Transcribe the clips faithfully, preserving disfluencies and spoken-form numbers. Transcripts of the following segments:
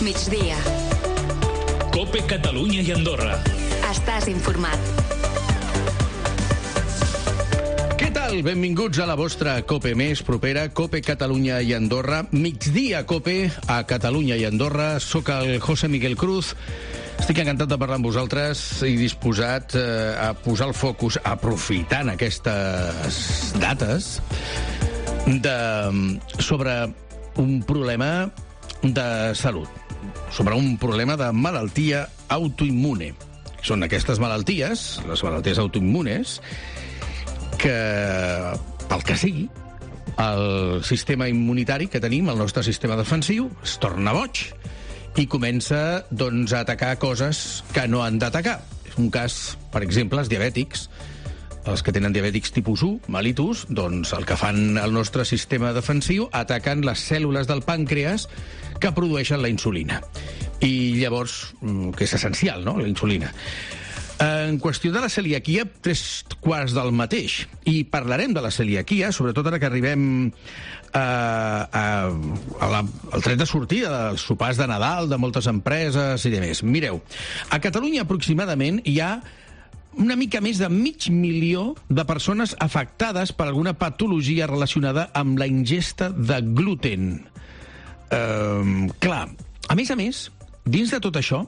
migdia. COPE Catalunya i Andorra. Estàs informat. Què tal? Benvinguts a la vostra COPE més propera, COPE Catalunya i Andorra. Migdia COPE a Catalunya i Andorra. Soc el José Miguel Cruz. Estic encantat de parlar amb vosaltres i disposat eh, a posar el focus, aprofitant aquestes dates, de, sobre un problema de salut, sobre un problema de malaltia autoimmune. Són aquestes malalties, les malalties autoimmunes, que, pel que sigui, el sistema immunitari que tenim, el nostre sistema defensiu, es torna boig i comença, doncs, a atacar coses que no han d'atacar. És un cas, per exemple, els diabètics. Els que tenen diabètics tipus u, mellitus, doncs el que fan el nostre sistema defensiu, ataquen les cèl·lules del pàncreas que produeixen la insulina. I llavors, que és essencial, no?, la insulina. En qüestió de la celiaquia, tres quarts del mateix. I parlarem de la celiaquia, sobretot ara que arribem a, a, a la, al tret de sortida dels sopars de Nadal de moltes empreses i demés. Mireu, a Catalunya aproximadament hi ha una mica més de mig milió de persones afectades per alguna patologia relacionada amb la ingesta de gluten. Uh, clar, a més a més, dins de tot això,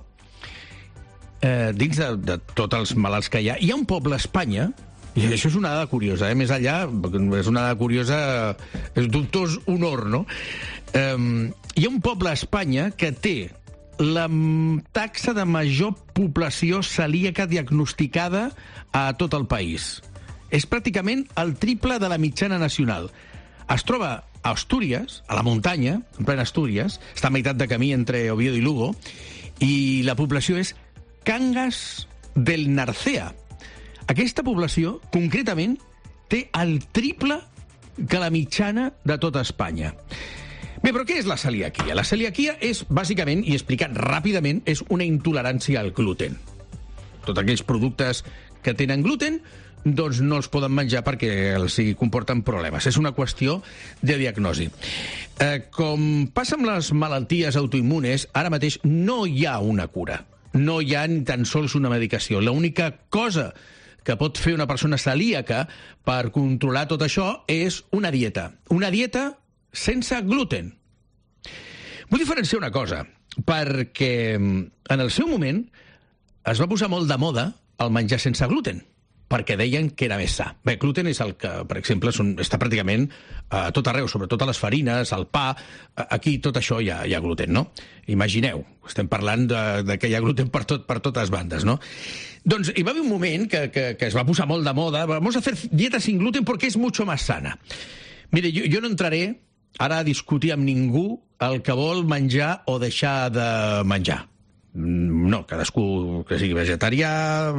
eh, dins de, de tots els malalts que hi ha, hi ha un poble a Espanya, i això és una dada curiosa, eh? Més enllà, és una dada curiosa, és dubtós honor, no? Eh, hi ha un poble a Espanya que té la taxa de major població celíaca diagnosticada a tot el país. És pràcticament el triple de la mitjana nacional. Es troba a Astúries, a la muntanya, en plena Astúries, està a meitat de camí entre Oviedo i Lugo, i la població és Cangas del Narcea. Aquesta població, concretament, té el triple que la mitjana de tota Espanya. Bé, però què és la celiaquia? La celiaquia és, bàsicament, i explicat ràpidament, és una intolerància al gluten. Tots aquells productes que tenen gluten, doncs no els poden menjar perquè els hi comporten problemes. És una qüestió de diagnosi. Eh, com passa amb les malalties autoimmunes, ara mateix no hi ha una cura. No hi ha ni tan sols una medicació. L'única cosa que pot fer una persona celíaca per controlar tot això és una dieta. Una dieta sense gluten. Vull diferenciar una cosa, perquè en el seu moment es va posar molt de moda el menjar sense gluten, perquè deien que era més sa. Bé, gluten és el que, per exemple, són, està pràcticament a tot arreu, sobretot a les farines, al pa. Aquí tot això hi ha, hi ha gluten, no? Imagineu, estem parlant de, de que hi ha gluten per, tot, per totes bandes, no? Doncs hi va haver un moment que, que, que es va posar molt de moda. Vamos a hacer dieta sin gluten porque es mucho más sana. Mire, jo, jo no entraré ara a discutir amb ningú el que vol menjar o deixar de menjar. No, cadascú que sigui vegetarià,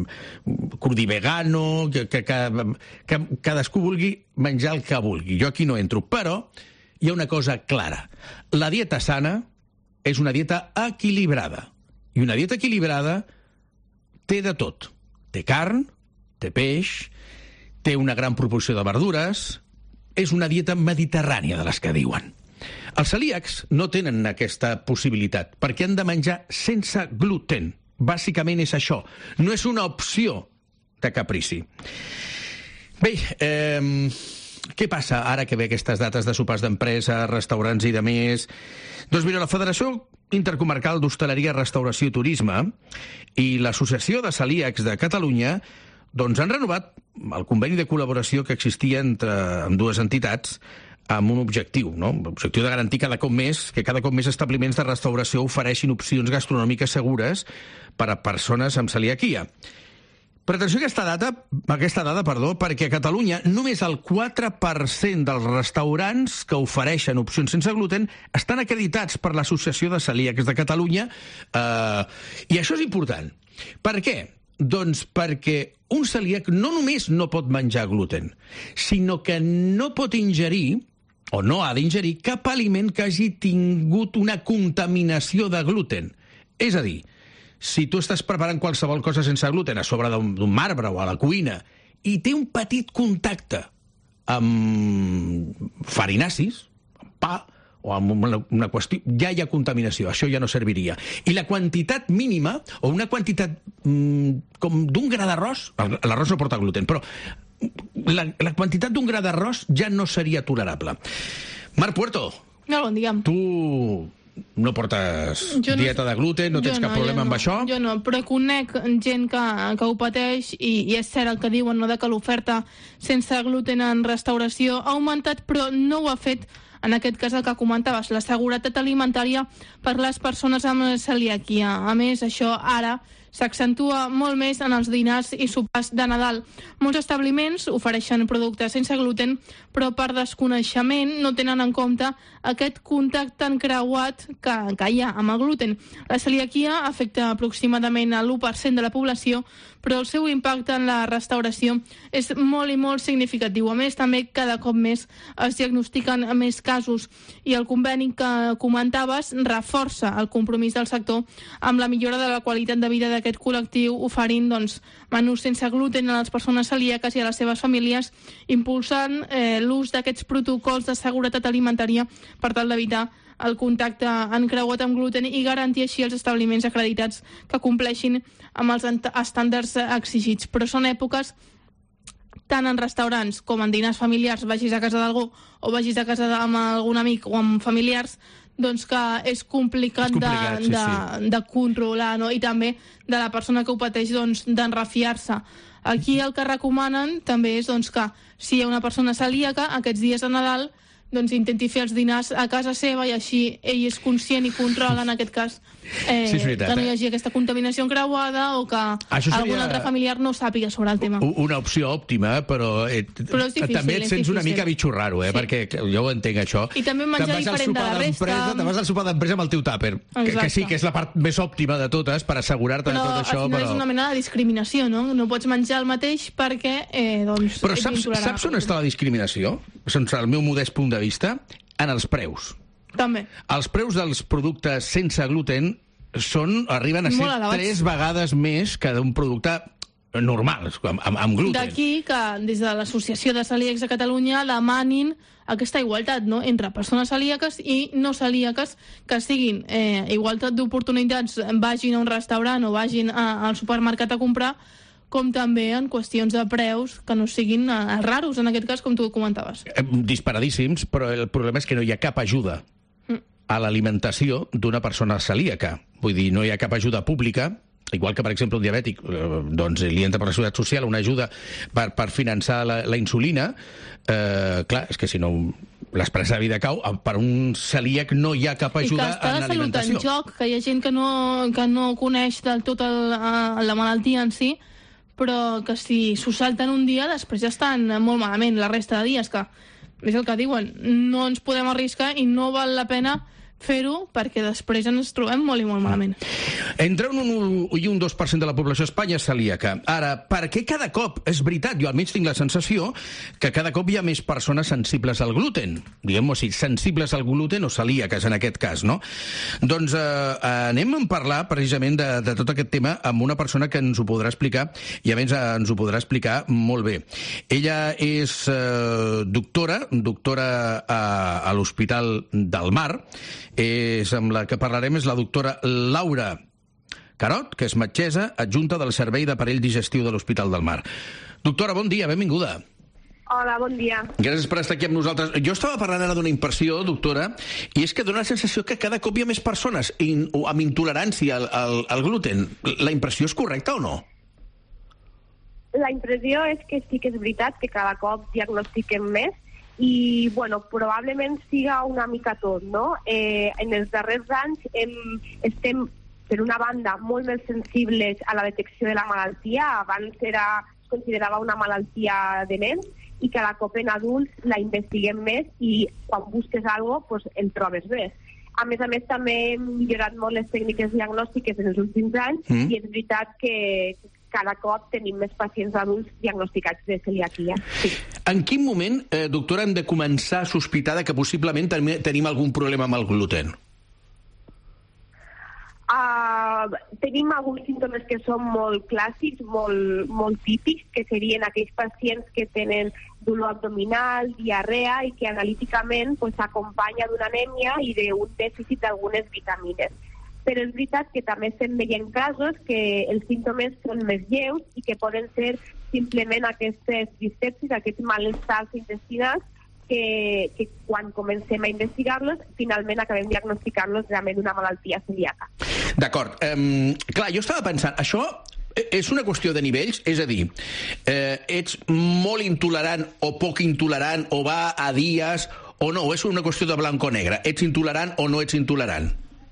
crudivegano, que, que, que, que cadascú vulgui menjar el que vulgui. Jo aquí no entro, però hi ha una cosa clara. La dieta sana és una dieta equilibrada. I una dieta equilibrada té de tot. Té carn, té peix, té una gran proporció de verdures. És una dieta mediterrània de les que diuen. Els celíacs no tenen aquesta possibilitat, perquè han de menjar sense gluten. Bàsicament és això. No és una opció de caprici. Bé, eh, què passa ara que ve aquestes dates de sopars d'empresa, restaurants i de més? Doncs mira, la Federació Intercomarcal d'Hostaleria, Restauració i Turisme i l'Associació de Celíacs de Catalunya doncs han renovat el conveni de col·laboració que existia entre ambdues entitats amb un objectiu, no? L'objectiu de garantir cada cop més que cada cop més establiments de restauració ofereixin opcions gastronòmiques segures per a persones amb celiaquia. Però atenció a aquesta data, aquesta dada, perdó, perquè a Catalunya només el quatre per cent dels restaurants que ofereixen opcions sense gluten estan acreditats per l'Associació de Celíacs de Catalunya, eh, i això és important. Per què? Doncs perquè un celíac no només no pot menjar gluten, sinó que no pot ingerir, o no ha d'ingerir, cap aliment que hagi tingut una contaminació de gluten. És a dir, si tu estàs preparant qualsevol cosa sense gluten a sobre d'un marbre o a la cuina i té un petit contacte amb farinacis, amb pa o amb una, una qüestió, ja hi ha contaminació, això ja no serviria. I la quantitat mínima, o una quantitat mmm, com d'un gra d'arròs, l'arròs no porta gluten, però la, la quantitat d'un gra d'arròs ja no seria tolerable. Marc Puerto, no, bon dia. Tu no portes jo dieta no, de gluten, no tens no, cap problema amb no, això? Jo no, però conec gent que, que ho pateix i, i és cert el que diuen, no, de que l'oferta sense gluten en restauració ha augmentat, però no ho ha fet, en aquest cas el que comentaves, la seguretat alimentària per les persones amb celiaquia. A més, això ara s'accentua molt més en els dinars i sopars de Nadal. Molts establiments ofereixen productes sense gluten, però per desconeixement no tenen en compte aquest contacte encreuat que, que hi ha amb el gluten. La celiaquia afecta aproximadament a l'u per cent de la població, però el seu impacte en la restauració és molt i molt significatiu. A més, també cada cop més es diagnostiquen més casos i el conveni que comentaves reforça el compromís del sector amb la millora de la qualitat de vida d'aquest col·lectiu, oferint doncs, menús sense gluten a les persones celíaques i a les seves famílies, impulsant eh, l'ús d'aquests protocols de seguretat alimentària per tal d'evitar el contacte encreuat amb gluten i garantir així els establiments acreditats que compleixin amb els estàndards exigits. Però són èpoques, tant en restaurants com en dinars familiars, vagis a casa d'algú o vagis a casa amb algun amic o amb familiars, doncs que és complicat, és complicat de, sí, de, sí. de controlar, no? I també de la persona que ho pateix doncs, d'enrefiar-se. Aquí el que recomanen també és doncs, que si hi ha una persona celíaca, aquests dies de Nadal doncs intenti fer els dinars a casa seva i així ell és conscient i controla, en aquest cas, eh, sí, veritat, que no hi hagi aquesta contaminació encreuada o que algun altre familiar no sàpiga sobre el tema. Una opció òptima, però, eh, però difícil, també et sents una mica bitxorraro, eh, sí. perquè jo ho entenc, això. I també menjar diferent de la resta. Te vas al sopar d'empresa amb el teu tàper, que, que sí, que és la part més òptima de totes per assegurar-te de tot això. Però al final però... és una mena de discriminació, no? No pots menjar el mateix perquè eh, doncs, però saps, saps on està la discriminació? Sense el meu modest punt de vista, en els preus. També. Els preus dels productes sense gluten són, arriben a ser tres vegades més que d'un producte normal, amb, amb gluten. D'aquí que des de l'Associació de Celíacs de Catalunya demanin aquesta igualtat, no?, entre persones celíaques i no celíaques, que siguin eh, igualtat d'oportunitats, vagin a un restaurant o vagin a, al supermercat a comprar, com també en qüestions de preus que no siguin eh, raros, en aquest cas, com tu comentaves. Disparadíssims, però el problema és que no hi ha cap ajuda mm. a l'alimentació d'una persona celíaca. Vull dir, no hi ha cap ajuda pública, igual que, per exemple, un diabètic, eh, doncs li entra per la Seguretat Social una ajuda per, per finançar la, la insulina. Eh, clar, és que si no l'esperança de vida cau, per un celíac no hi ha cap ajuda en l'alimentació. I que està la salut en joc, que hi ha gent que no, que no coneix del tot el, la malaltia en si, però que si s'ho salten un dia, després ja estan molt malament la resta de dies, que és el que diuen, no ens podem arriscar i no val la pena fer-ho perquè després ens trobem molt i molt malament. Entre un un i un dos per cent de la població a Espanya és celíaca. Ara, per què cada cop, és veritat, jo almenys tinc la sensació que cada cop hi ha més persones sensibles al gluten, diguem-ho així, sensibles al gluten o celíaques en aquest cas, no? Doncs eh, anem a parlar precisament de, de tot aquest tema amb una persona que ens ho podrà explicar i a més eh, ens ho podrà explicar molt bé. Ella és eh, doctora, doctora a, a l'Hospital del Mar, és amb la que parlarem és la doctora Laura Carot, que és metgessa adjunta del Servei d'Aparell Digestiu de l'Hospital del Mar. Doctora, bon dia, benvinguda. Hola, bon dia. Gràcies per estar aquí amb nosaltres. Jo estava parlant ara d'una impressió, doctora, i és que dona la sensació que cada cop hi ha més persones in, amb intolerància al, al, al gluten. La impressió és correcta o no? La impressió és que sí que és veritat que cada cop diagnostiquem més i, bueno, probablement siga una mica tot, no? Eh, en els darrers anys hem, estem, per una banda, molt més sensibles a la detecció de la malaltia. Abans era, es considerava una malaltia de nens i cada cop en adults la investiguem més i quan busques alguna cosa, pues, el trobes més. A més a més, també hem millorat molt les tècniques diagnòstiques en els últims anys mm. i és veritat que cada cop tenim més pacients adults diagnosticats de celiaquia. Sí. En quin moment, eh, doctora, hem de començar a sospitar que possiblement ten- tenim algun problema amb el gluten? Uh, Uh, tenim alguns símptomes que són molt clàssics, molt, molt típics, que serien aquells pacients que tenen dolor abdominal, diarrea i que analíticament s'acompanya d'una anèmia i d'un dèficit d'algunes vitamines. Però és veritat que també estem veient casos que els símptomes són més lleus i que poden ser simplement aquestes dispepsis, aquests malestars intestinals que, que quan comencem a investigar-los finalment acabem diagnosticant-los realment d'una malaltia celíaca. D'acord. Um, clar, jo estava pensant, això és una qüestió de nivells? És a dir, eh, ets molt intolerant o poc intolerant o va a dies o no? O és una qüestió de blanc o negre? Ets intolerant o no ets intolerant?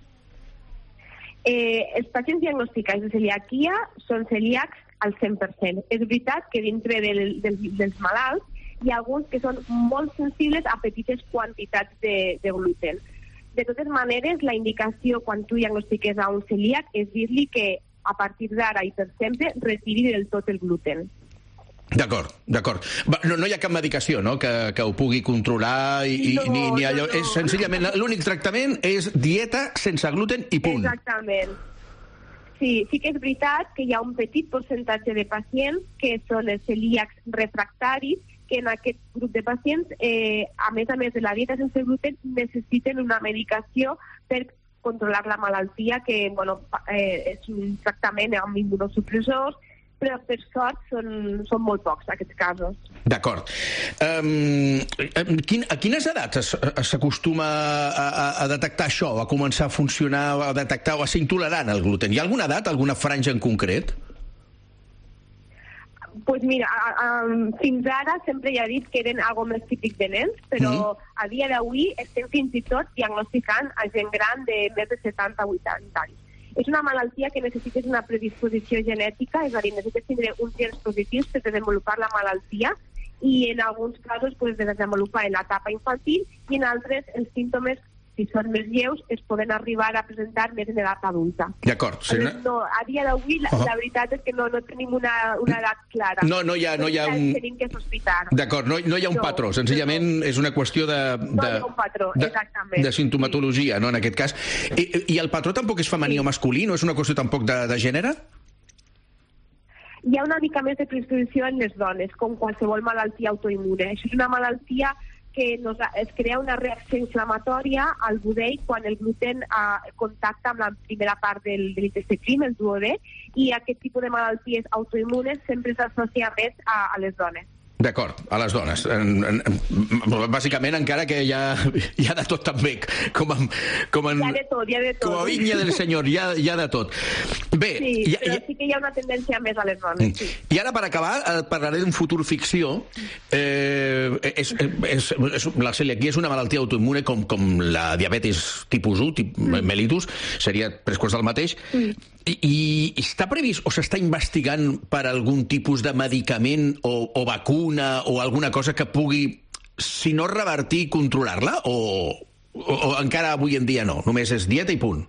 Eh, els pacients diagnosticats de celiaquia són celíacs al cent per cent. És veritat que dintre del, del, dels malalts hi ha alguns que són molt sensibles a petites quantitats de, de gluten. De totes maneres, la indicació quan tu diagnostiques a un celíac és dir-li que a partir d'ara i per sempre retiri del tot el gluten. D'acord, d'acord. No, no hi ha cap medicació, no?, que, que ho pugui controlar i, no, ni, ni allò. No, no. És senzillament l'únic tractament és dieta sense gluten i punt. Exactament. Sí, sí que és veritat que hi ha un petit percentatge de pacients que són els celíacs refractaris, que en aquest grup de pacients, eh, a més a més de la dieta sense gluten, necessiten una medicació per controlar la malaltia, que bueno, eh, és un tractament amb immunosupressors, però per sort són, són molt pocs aquests casos. D'acord. Um, quin, a quines edats s'acostuma a, a, a detectar això, a començar a funcionar, a detectar o a ser intolerant al gluten? Hi ha alguna edat, alguna franja en concret? Pues mira, a, a, fins ara sempre ja he dit que eren algo més típic de nens, però mm. a dia d'avui estem fins i tot diagnosticant a gent gran de més de setanta a vuitanta anys. És una malaltia que necessites una predisposició genètica, és a dir, necessites tindre uns gens positius per desenvolupar la malaltia i en alguns casos pues, de desenvolupar en l'etapa infantil i en altres els símptomes, si són més lleus, es poden arribar a presentar més en edat adulta. D'acord. Sí, no, no, a dia d'avui la, uh-huh. la veritat és que no, no tenim una, una edat clara. No, no hi ha, no hi ha un... Tenim que sospitar. D'acord, no, no hi ha un no, patró, senzillament no. És una qüestió de... de no hi ha un patró, de, exactament. De sintomatologia, no, en aquest cas. I, i el patró tampoc és femení sí. o masculí? No és una qüestió tampoc de, de gènere? Hi ha una mica més de predisposició en les dones, com qualsevol malaltia autoimmune. Això és una malaltia que nos, es crea una reacció inflamatòria al budell quan el gluten eh, contacta amb la primera part del, de l'intestí prim, el duodè, i aquest tipus de malalties autoimmunes sempre s'associa més a, a les dones. D'acord, a les dones. En, en, bàsicament, encara que hi ha, hi ha de tot també, com, en, com, en, hi ha de tot, hi ha de tot. Com a vinya del senyor, hi ha, hi ha de tot. Bé, sí, hi, però hi, sí que hi ha una tendència més a les dones. Sí. I ara, per acabar, parlaré d'un futur ficció. Eh, és, és, és, la celiaquia és una malaltia autoimmune com, com la diabetis tipus u, tip, mm. mellitus, seria tres quarts del mateix. Mm. I, I està previst o s'està investigant per algun tipus de medicament o, o vacuna o alguna cosa que pugui, si no revertir, controlar-la? O, o, o encara avui en dia no? Només és dieta i punt?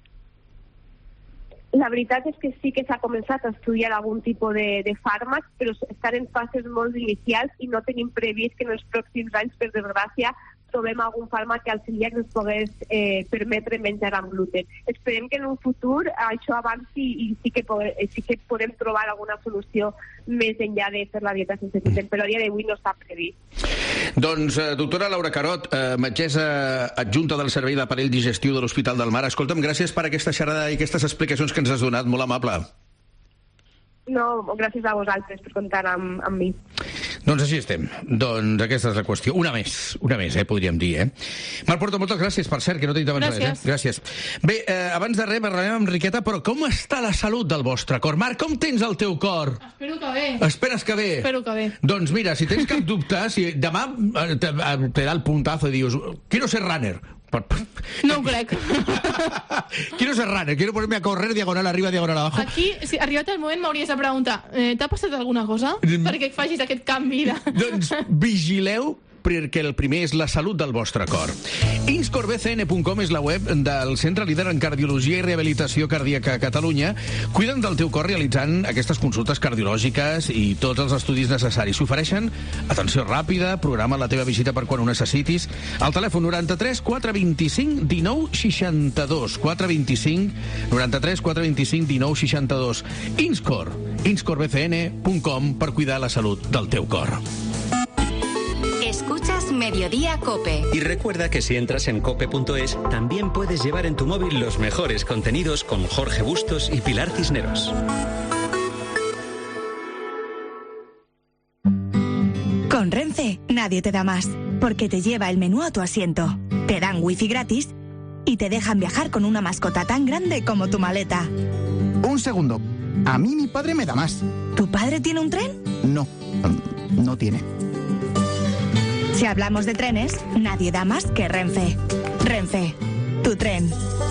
La veritat és que sí que s'ha començat a estudiar algun tipus de, de fàrmacs, però estan en fases molt inicials i no tenim previst que en els pròxims anys, per desgràcia, trobem algun fàrmac que als celíacs ens pogués eh, permetre menjar amb gluten. Esperem que en un futur això avanci i sí que, podem, sí que podem trobar alguna solució més enllà de fer la dieta sense gluten, però a dia d'avui no està previst. Doncs, eh, doctora Laura Carot, eh, metgessa adjunta del Servei d'Aparell Digestiu de l'Hospital del Mar, escolta'm, gràcies per aquesta xerrada i aquestes explicacions que ens has donat, molt amable. No, gràcies a vosaltres per comptar amb, amb mi. Doncs així estem. Doncs aquesta és la qüestió. Una més, una més, eh, podríem dir, eh? Marc Porto, moltes gràcies, per cert, que no t'he dit abans res, eh? Gràcies. Bé, eh, abans de res, parlarem amb Riqueta, però com està la salut del vostre cor? Marc, com tens el teu cor? Espero que bé. Esperes que bé? Espero que bé. Doncs mira, si tens cap dubte, si demà te, te da el puntazo i dius, quiero ser runner. No ho crec. Quiero ser runner, quiero ponerme a correr diagonal arriba, diagonal abajo. Aquí, si arribat el moment, m'hauries de preguntar, eh, t'ha passat alguna cosa? Perquè facis aquest canvi de... Doncs vigileu, perquè el primer és la salut del vostre cor. inscor b c n punt com és la web del centre líder en cardiologia i rehabilitació cardíaca a Catalunya. Cuiden del teu cor realitzant aquestes consultes cardiològiques i tots els estudis necessaris. S'ofereixen atenció ràpida, programa la teva visita per quan ho necessitis. Al telèfon noranta-tres quatre vint-i-cinc dinou seixanta-dos. quatre vint-i-cinc noranta-tres quatre vint-i-cinc dinou seixanta-dos. Inscor, inscor b c n punt com per cuidar la salut del teu cor. Escuchas Mediodía Cope. Y recuerda que si entras en cope punto es, también puedes llevar en tu móvil los mejores contenidos con Jorge Bustos y Pilar Cisneros. Con Renfe, nadie te da más, porque te lleva el menú a tu asiento, te dan wifi gratis y te dejan viajar con una mascota tan grande como tu maleta. Un segundo. A mí mi padre me da más. ¿Tu padre tiene un tren? No, no tiene. Si hablamos de trenes, nadie da más que Renfe. Renfe, tu tren.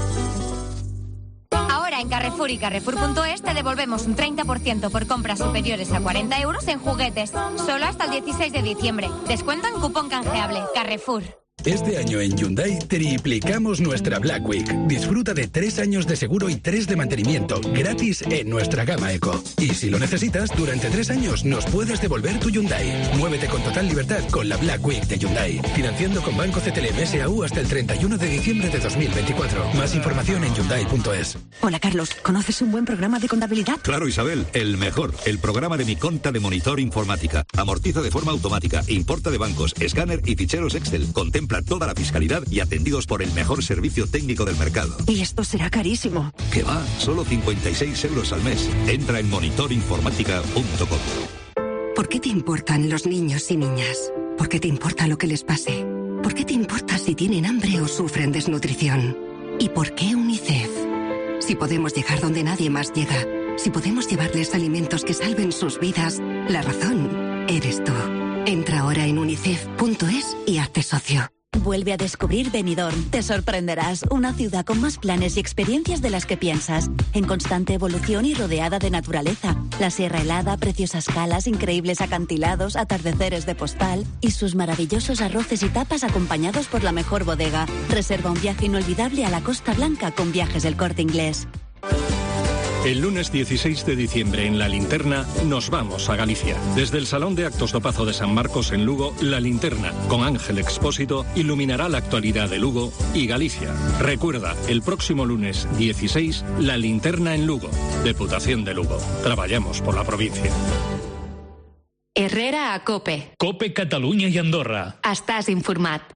Ahora en Carrefour y Carrefour punto es te devolvemos un treinta por ciento por compras superiores a cuarenta euros en juguetes. Solo hasta el dieciséis de diciembre. Descuento en cupón canjeable. Carrefour. Este año en Hyundai triplicamos nuestra Black Week. Disfruta de tres años de seguro y tres de mantenimiento gratis en nuestra gama Eco. Y si lo necesitas, durante tres años nos puedes devolver tu Hyundai. Muévete con total libertad con la Black Week de Hyundai. Financiando con Banco C T L M S A U hasta el treinta y uno de diciembre de dos mil veinticuatro. Más información en hyundai punto es. Hola Carlos, ¿conoces un buen programa de contabilidad? Claro Isabel, el mejor. El programa de Mi Conta de Monitor Informática. Amortiza de forma automática, importa de bancos, escáner y ficheros Excel. Contempla toda la fiscalidad y atendidos por el mejor servicio técnico del mercado. Y esto será carísimo. ¿Qué va? Solo cincuenta y seis euros al mes. Entra en monitor informática punto com. ¿Por qué te importan los niños y niñas? ¿Por qué te importa lo que les pase? ¿Por qué te importa si tienen hambre o sufren desnutrición? ¿Y por qué UNICEF? Si podemos llegar donde nadie más llega, si podemos llevarles alimentos que salven sus vidas, la razón eres tú. Entra ahora en unicef punto es y hazte socio. Vuelve a descubrir Benidorm. Te sorprenderás. Una ciudad con más planes y experiencias de las que piensas. En constante evolución y rodeada de naturaleza. La sierra helada, preciosas calas, increíbles acantilados, atardeceres de postal y sus maravillosos arroces y tapas acompañados por la mejor bodega. Reserva un viaje inolvidable a la Costa Blanca con Viajes del Corte Inglés. El lunes dieciséis de diciembre en La Linterna nos vamos a Galicia. Desde el Salón de Actos do Pazo de San Marcos en Lugo, La Linterna, con Ángel Expósito, iluminará la actualidad de Lugo y Galicia. Recuerda, el próximo lunes dieciséis, La Linterna en Lugo. Deputación de Lugo. Trabajamos por la provincia. Herrera a Cope. Cope Catalunya i Andorra. Estàs informat.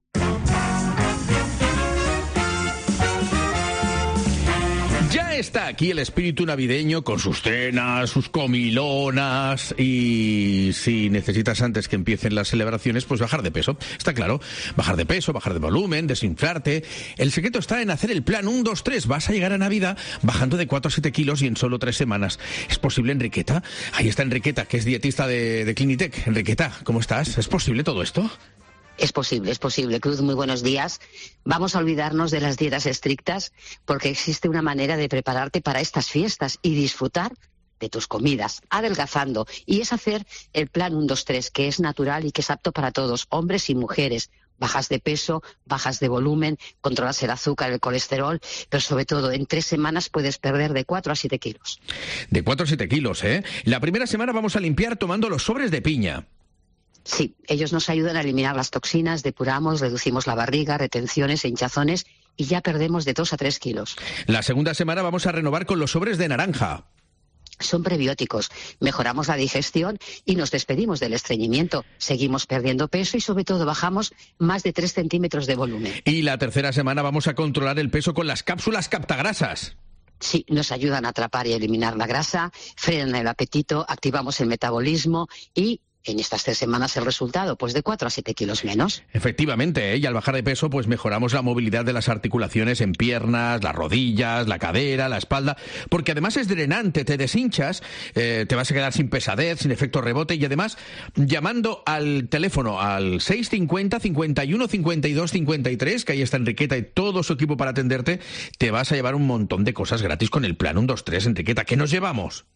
Ya está aquí el espíritu navideño con sus cenas, sus comilonas y si necesitas antes que empiecen las celebraciones, pues bajar de peso. Está claro, bajar de peso, bajar de volumen, desinflarte. El secreto está en hacer el plan uno, dos, tres. Vas a llegar a Navidad bajando de cuatro a siete kilos y en solo tres semanas. ¿Es posible, Enriqueta? Ahí está Enriqueta, que es dietista de, de Clinitec. Enriqueta, ¿cómo estás? ¿Es posible todo esto? Es posible, es posible. Cruz, muy buenos días. Vamos a olvidarnos de las dietas estrictas porque existe una manera de prepararte para estas fiestas y disfrutar de tus comidas, adelgazando. Y es hacer el plan uno, dos, tres, que es natural y que es apto para todos, hombres y mujeres. Bajas de peso, bajas de volumen, controlas el azúcar, el colesterol, pero sobre todo en tres semanas puedes perder de cuatro a siete kilos. De cuatro a siete kilos, ¿eh? La primera semana vamos a limpiar tomando los sobres de piña. Sí, ellos nos ayudan a eliminar las toxinas, depuramos, reducimos la barriga, retenciones e hinchazones y ya perdemos de dos a tres kilos. La segunda semana vamos a renovar con los sobres de naranja. Son prebióticos, mejoramos la digestión y nos despedimos del estreñimiento. Seguimos perdiendo peso y sobre todo bajamos más de tres centímetros de volumen. Y la tercera semana vamos a controlar el peso con las cápsulas captagrasas. Sí, nos ayudan a atrapar y eliminar la grasa, frenan el apetito, activamos el metabolismo y en estas tres semanas el resultado, pues de cuatro a siete kilos menos. Efectivamente, ¿eh? Y al bajar de peso, pues mejoramos la movilidad de las articulaciones en piernas, las rodillas, la cadera, la espalda, porque además es drenante, te deshinchas, eh, te vas a quedar sin pesadez, sin efecto rebote y además llamando al teléfono al seis cincuenta, cincuenta y uno, cincuenta y dos, cincuenta y tres, que ahí está Enriqueta y todo su equipo para atenderte, te vas a llevar un montón de cosas gratis con el plan uno, dos, tres, Enriqueta. ¿Qué nos llevamos?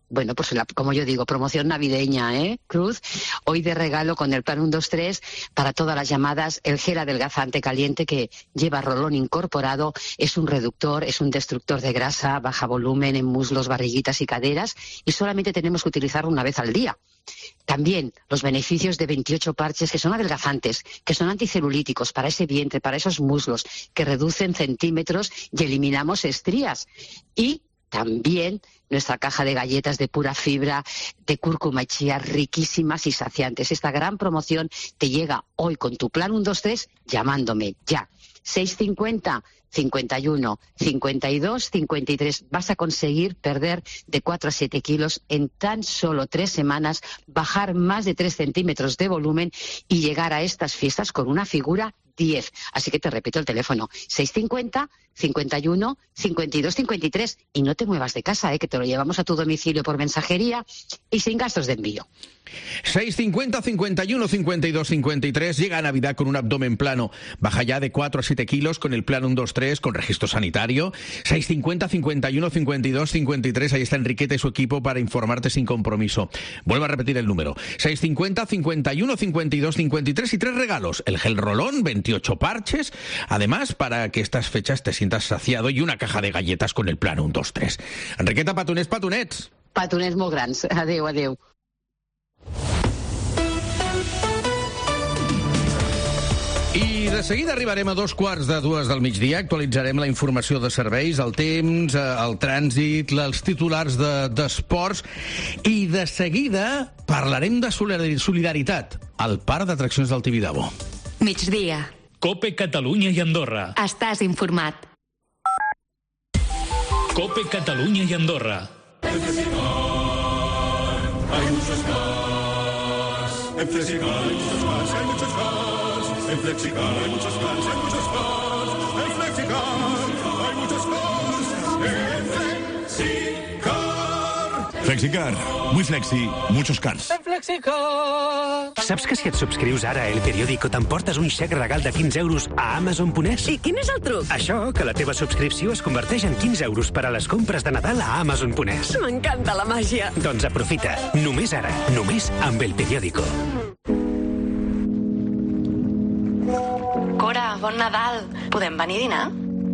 bueno, pues la, como yo digo, promoción navideña, ¿eh, Cruz? Hoy de regalo con el plan uno dos tres para todas las llamadas, el gel adelgazante caliente que lleva rolón incorporado, es un reductor, es un destructor de grasa, baja volumen en muslos, barriguitas y caderas, y solamente tenemos que utilizarlo una vez al día. También los beneficios de veintiocho parches que son adelgazantes, que son anticelulíticos para ese vientre, para esos muslos, que reducen centímetros y eliminamos estrías. Y también nuestra caja de galletas de pura fibra, de cúrcuma y chía, riquísimas y saciantes. Esta gran promoción te llega hoy con tu plan uno dos tres llamándome ya. seis cincuenta, cincuenta y uno, cincuenta y dos, cincuenta y tres. Vas a conseguir perder de cuatro a siete kilos en tan solo tres semanas, bajar más de tres centímetros de volumen y llegar a estas fiestas con una figura diez. Así que te repito el teléfono, seis cincuenta, cincuenta y uno, cincuenta y dos, cincuenta y tres. Y no te muevas de casa, ¿eh? Que te lo llevamos a tu domicilio por mensajería y sin gastos de envío. seis cincuenta, cincuenta y uno, cincuenta y dos, cincuenta y tres. Llega a Navidad con un abdomen plano. Baja ya de cuatro a siete kilos con el plan uno dos tres con registro sanitario. seis cincuenta, cincuenta y uno, cincuenta y dos, cincuenta y tres. Ahí está Enriqueta y su equipo para informarte sin compromiso. Vuelvo a repetir el número. seis cincuenta, cincuenta y uno, cincuenta y dos, cincuenta y tres y tres regalos. El gel rolón, veintiocho parches. Además, para que estas fechas te sientas saciado, y una caja de galletas con el plan uno dos tres. Enriqueta, patonets, patonets. Patonets molt grans. Adéu, adéu. I de seguida arribarem a dos quarts de dues del migdia. Actualitzarem la informació de serveis, el temps, el trànsit, els titulars d'esports. De, I de seguida parlarem de solidaritat al parc d'atraccions del Tibidabo. Migdia. Cope Catalunya i Andorra. Estàs informat. Cope Catalunya i Andorra. En Flexicar hay muchos cars. En Flexicar hay muchos cars, hay muchos cars. En Flexicar hay muchos cars, hay muchos cars. En Flexicar hay muchos cars. En Flexicar. Flexicar, muy flexi, muchos cars. En Flexicar. Saps que si et subscrius ara a El Periódico t'emportes un xec regal de quinze euros a Amazon punt es? I quin és el truc? Això, que la teva subscripció es converteix en quinze euros per a les compres de Nadal a Amazon punt es. M'encanta la màgia. Doncs aprofita. Només ara. Només amb El Periódico. Cora, bon Nadal. Podem venir a dinar?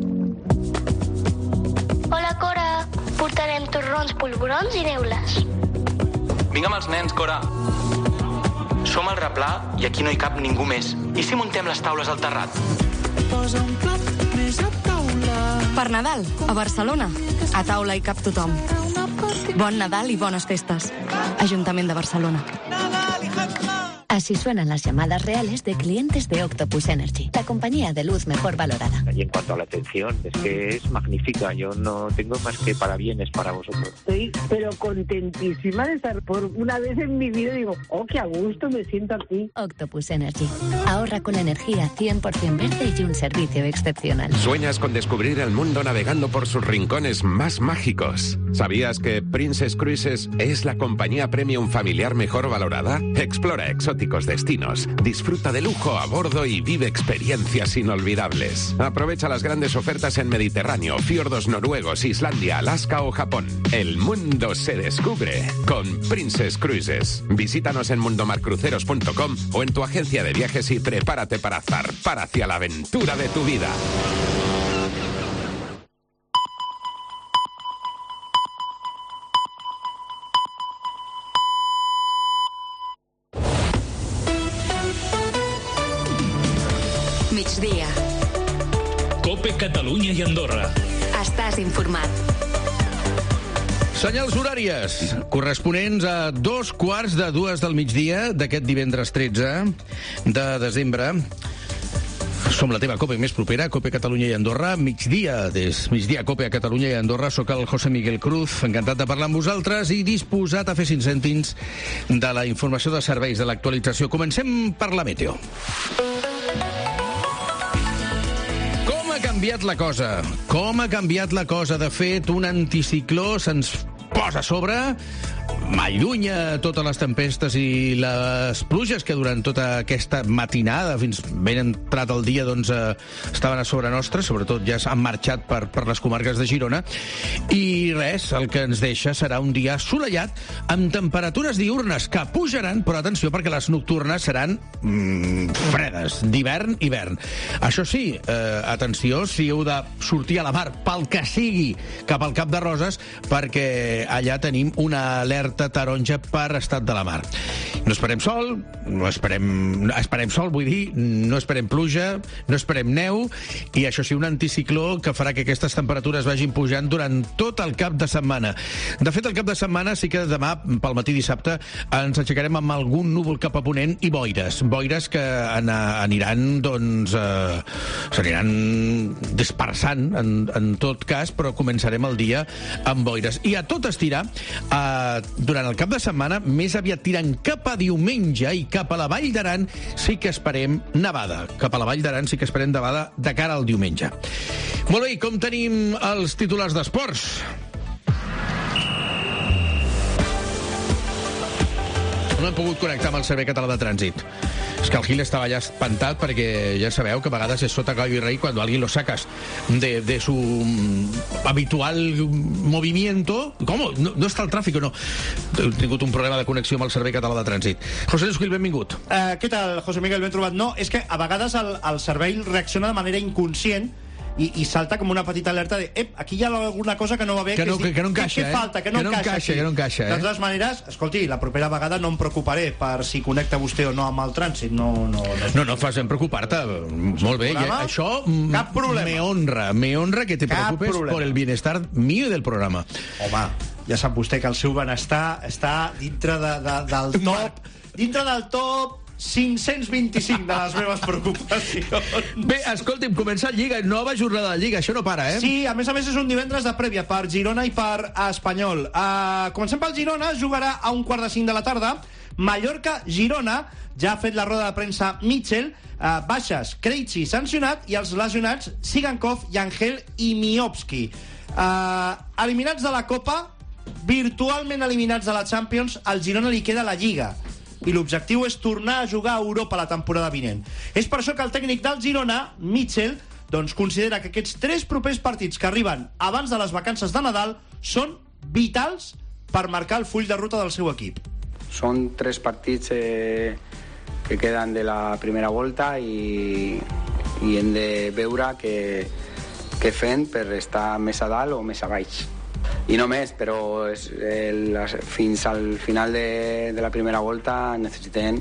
Hola, Cora. Portarem torrons, polvorons i neules. Vinga amb els nens, Cora. Som al replà i aquí no hi cap ningú més. I si muntem les taules al terrat? Posa un plat més a taula. Per Nadal, a Barcelona, a taula hi cap tothom. Bon Nadal y buenas festas. Ayuntamiento de Barcelona. Así suenan las llamadas reales de clientes de Octopus Energy, la compañía de luz mejor valorada. Y en cuanto a la atención, es que es magnífica. Yo no tengo más que parabienes para vosotros. Estoy pero contentísima de estar por una vez en mi vida. Digo, oh, qué a gusto me siento aquí. Octopus Energy. Ahorra con energía cien por ciento verde y un servicio excepcional. ¿Sueñas con descubrir el mundo navegando por sus rincones más mágicos? ¿Sabías que Princess Cruises es la compañía premium familiar mejor valorada? Explora exóticos destinos, disfruta de lujo a bordo y vive experiencias inolvidables. Aprovecha las grandes ofertas en Mediterráneo, fiordos noruegos, Islandia, Alaska o Japón. El mundo se descubre con Princess Cruises. Visítanos en mundomarcruceros punto com o en tu agencia de viajes y prepárate para zarpar hacia la aventura de tu vida. Migdia. Cope Catalunya i Andorra. Estàs informat. Senyals horàries corresponents a dos quarts de dues del migdia d'aquest divendres tretze de desembre. Som la teva Cope més propera, Cope Catalunya i Andorra. Migdia, des migdia Cope a Catalunya i Andorra. Soc el José Miguel Cruz, encantat de parlar amb vosaltres i disposat a fer cinc cèntims de la informació de serveis, de l'actualització. Comencem per la meteo. Com ha canviat la cosa? Com ha canviat la cosa? De fet, un anticicló se'ns posa a sobre mai llunya, totes les tempestes i les pluges que durant tota aquesta matinada, fins ben entrat el dia, doncs eh, estaven a sobre nostra, sobretot ja s'han marxat per, per les comarques de Girona, i res, el que ens deixa serà un dia assolellat amb temperatures diurnes que pujaran, però atenció, perquè les nocturnes seran mm, fredes, d'hivern, hivern. Això sí, eh, atenció, si heu de sortir a la mar pel que sigui cap al Cap de Roses, perquè allà tenim una alerta taronja per estat de la mar. No esperem sol, no esperem, esperem sol, vull dir, no esperem pluja, no esperem neu, i això sí, un anticicló que farà que aquestes temperatures vagin pujant durant tot el cap de setmana. De fet, el cap de setmana sí que demà, pel matí dissabte, ens aixecarem amb algun núvol cap a ponent i boires. Boires que aniran, doncs, eh, s'aniran dispersant, en, en tot cas, però començarem el dia amb boires. I a tot estirar, eh, durant el cap de setmana, més aviat tirant cap a diumenge i cap a la Vall d'Aran, sí que esperem nevada. Cap a la Vall d'Aran sí que esperem nevada de cara al diumenge. Molt bé, com tenim els titulars d'esports? No hem pogut connectar amb el Servei Català de Trànsit. És que el Gil estava allà espantat perquè ja sabeu que a vegades és sota gallo i rei cuando alguien lo sacas de, de su habitual movimiento. ¿Cómo? No, no està el tràfic o no? He tingut un problema de connexió amb el Servei Català de Trànsit. José Luis Gil, benvingut. Uh, què tal, José Miguel? Ben trobat. No, és que a vegades el, el servei reacciona de manera inconscient i, i salta com una petita alerta de ep, aquí hi ha alguna cosa que no va bé, que no, que, que no encaixa, què, què falta, que no, que no encaixa, encaixa, que no encaixa, eh? De totes maneres, escolti, la propera vegada no em preocuparé per si connecta vostè o no amb el trànsit, no... No, no, no, no fas en preocupar-te, molt bé, ja, això cap problema. me honra, me honra que te cap preocupes problema. por el bienestar mío y del programa. Home, ja sap vostè que el seu benestar està dintre de, de, del top, dintre del top cinc-cents vint-i-cinc de les meves preocupacions. Bé, escolti'm, comença la Lliga, nova jornada de Lliga, això no para, eh? Sí, a més a més és un divendres de prèvia per Girona i per Espanyol. Uh, comencem pel Girona, jugarà a un quart de cinc de la tarda. Mallorca-Girona, ja ha fet la roda de premsa Mitchell, uh, baixes, Krejci sancionat i els lesionats Sigankov, Yangel i Miovski. Uh, eliminats de la Copa, virtualment eliminats de la Champions, al Girona li queda la Lliga i l'objectiu és tornar a jugar a Europa la temporada vinent. És per això que el tècnic del Girona, Mitchell, doncs considera que aquests tres propers partits que arriben abans de les vacances de Nadal són vitals per marcar el full de ruta del seu equip. Són tres partits eh, que queden de la primera volta i, i hem de veure què, què fem per estar més a dalt o més a baix. I no més, però és el, fins al final de, de la primera volta necessitem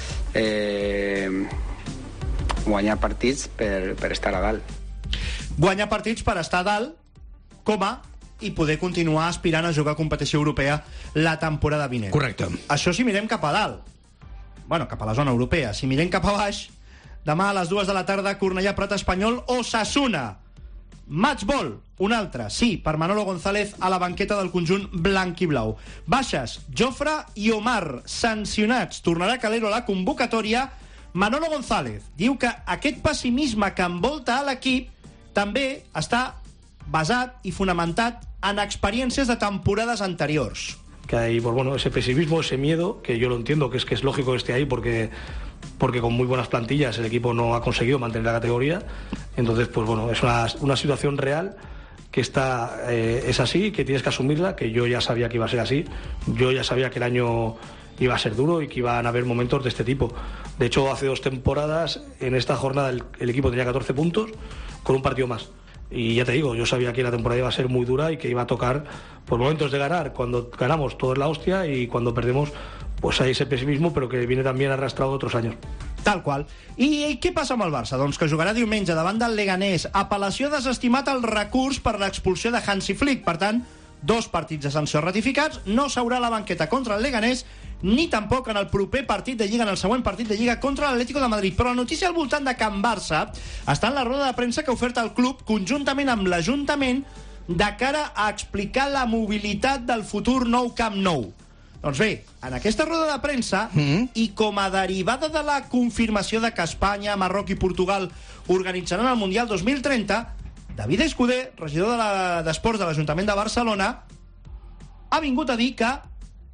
eh, guanyar partits per, per estar a dalt. Guanyar partits per estar a dalt, coma, i poder continuar aspirant a jugar a competició europea la temporada vinent. Correcte. Això si mirem cap a dalt. Bueno, cap a la zona europea. Si mirem cap a baix, demà a les dues de la tarda, Cornellà, Prat Espanyol o Osasuna. Matchball, un altre, sí, per Manolo González a la banqueta del conjunt blanc i blau. Baixes, Jofre i Omar, sancionats. Tornarà Calero a la convocatòria. Manolo González diu que aquest pessimisme que envolta a l'equip també està basat i fonamentat en experiències de temporades anteriors. Que hay, pues bueno, ese pesimismo, ese miedo, que yo lo entiendo, que es que es lógico que esté ahí porque, porque con muy buenas plantillas el equipo no ha conseguido mantener la categoría. Entonces, pues bueno, es una, una situación real que está eh, es así, que tienes que asumirla, que yo ya sabía que iba a ser así. Yo ya sabía que el año iba a ser duro y que iban a haber momentos de este tipo. De hecho, hace dos temporadas, en esta jornada, el, el equipo tenía catorce puntos con un partido más. Y ya te digo, yo sabía que la temporada iba a ser muy dura y que iba a tocar por momentos de ganar. Cuando ganamos todo es la hostia y cuando perdemos pues hay ese pesimismo, pero que viene también arrastrado de otros años. Tal qual. I, I què passa amb el Barça? Doncs que jugarà diumenge davant del Leganés. Apel·lació ha desestimat el recurs per l'expulsió de Hansi Flick. Per tant, dos partits de sanció ratificats. No s'haurà a la banqueta contra el Leganés ni tampoc en el proper partit de Lliga, en el següent partit de Lliga contra l'Atlético de Madrid. Però la notícia al voltant de Can Barça està en la roda de premsa que ha ofert el club conjuntament amb l'Ajuntament de cara a explicar la mobilitat del futur nou Camp Nou. Doncs bé, en aquesta roda de premsa, mm-hmm. i com a derivada de la confirmació de que Espanya, Marroc i Portugal organitzaran el Mundial dos mil trenta, David Escudé, regidor de la, d'Esports de l'Ajuntament de Barcelona, ha vingut a dir que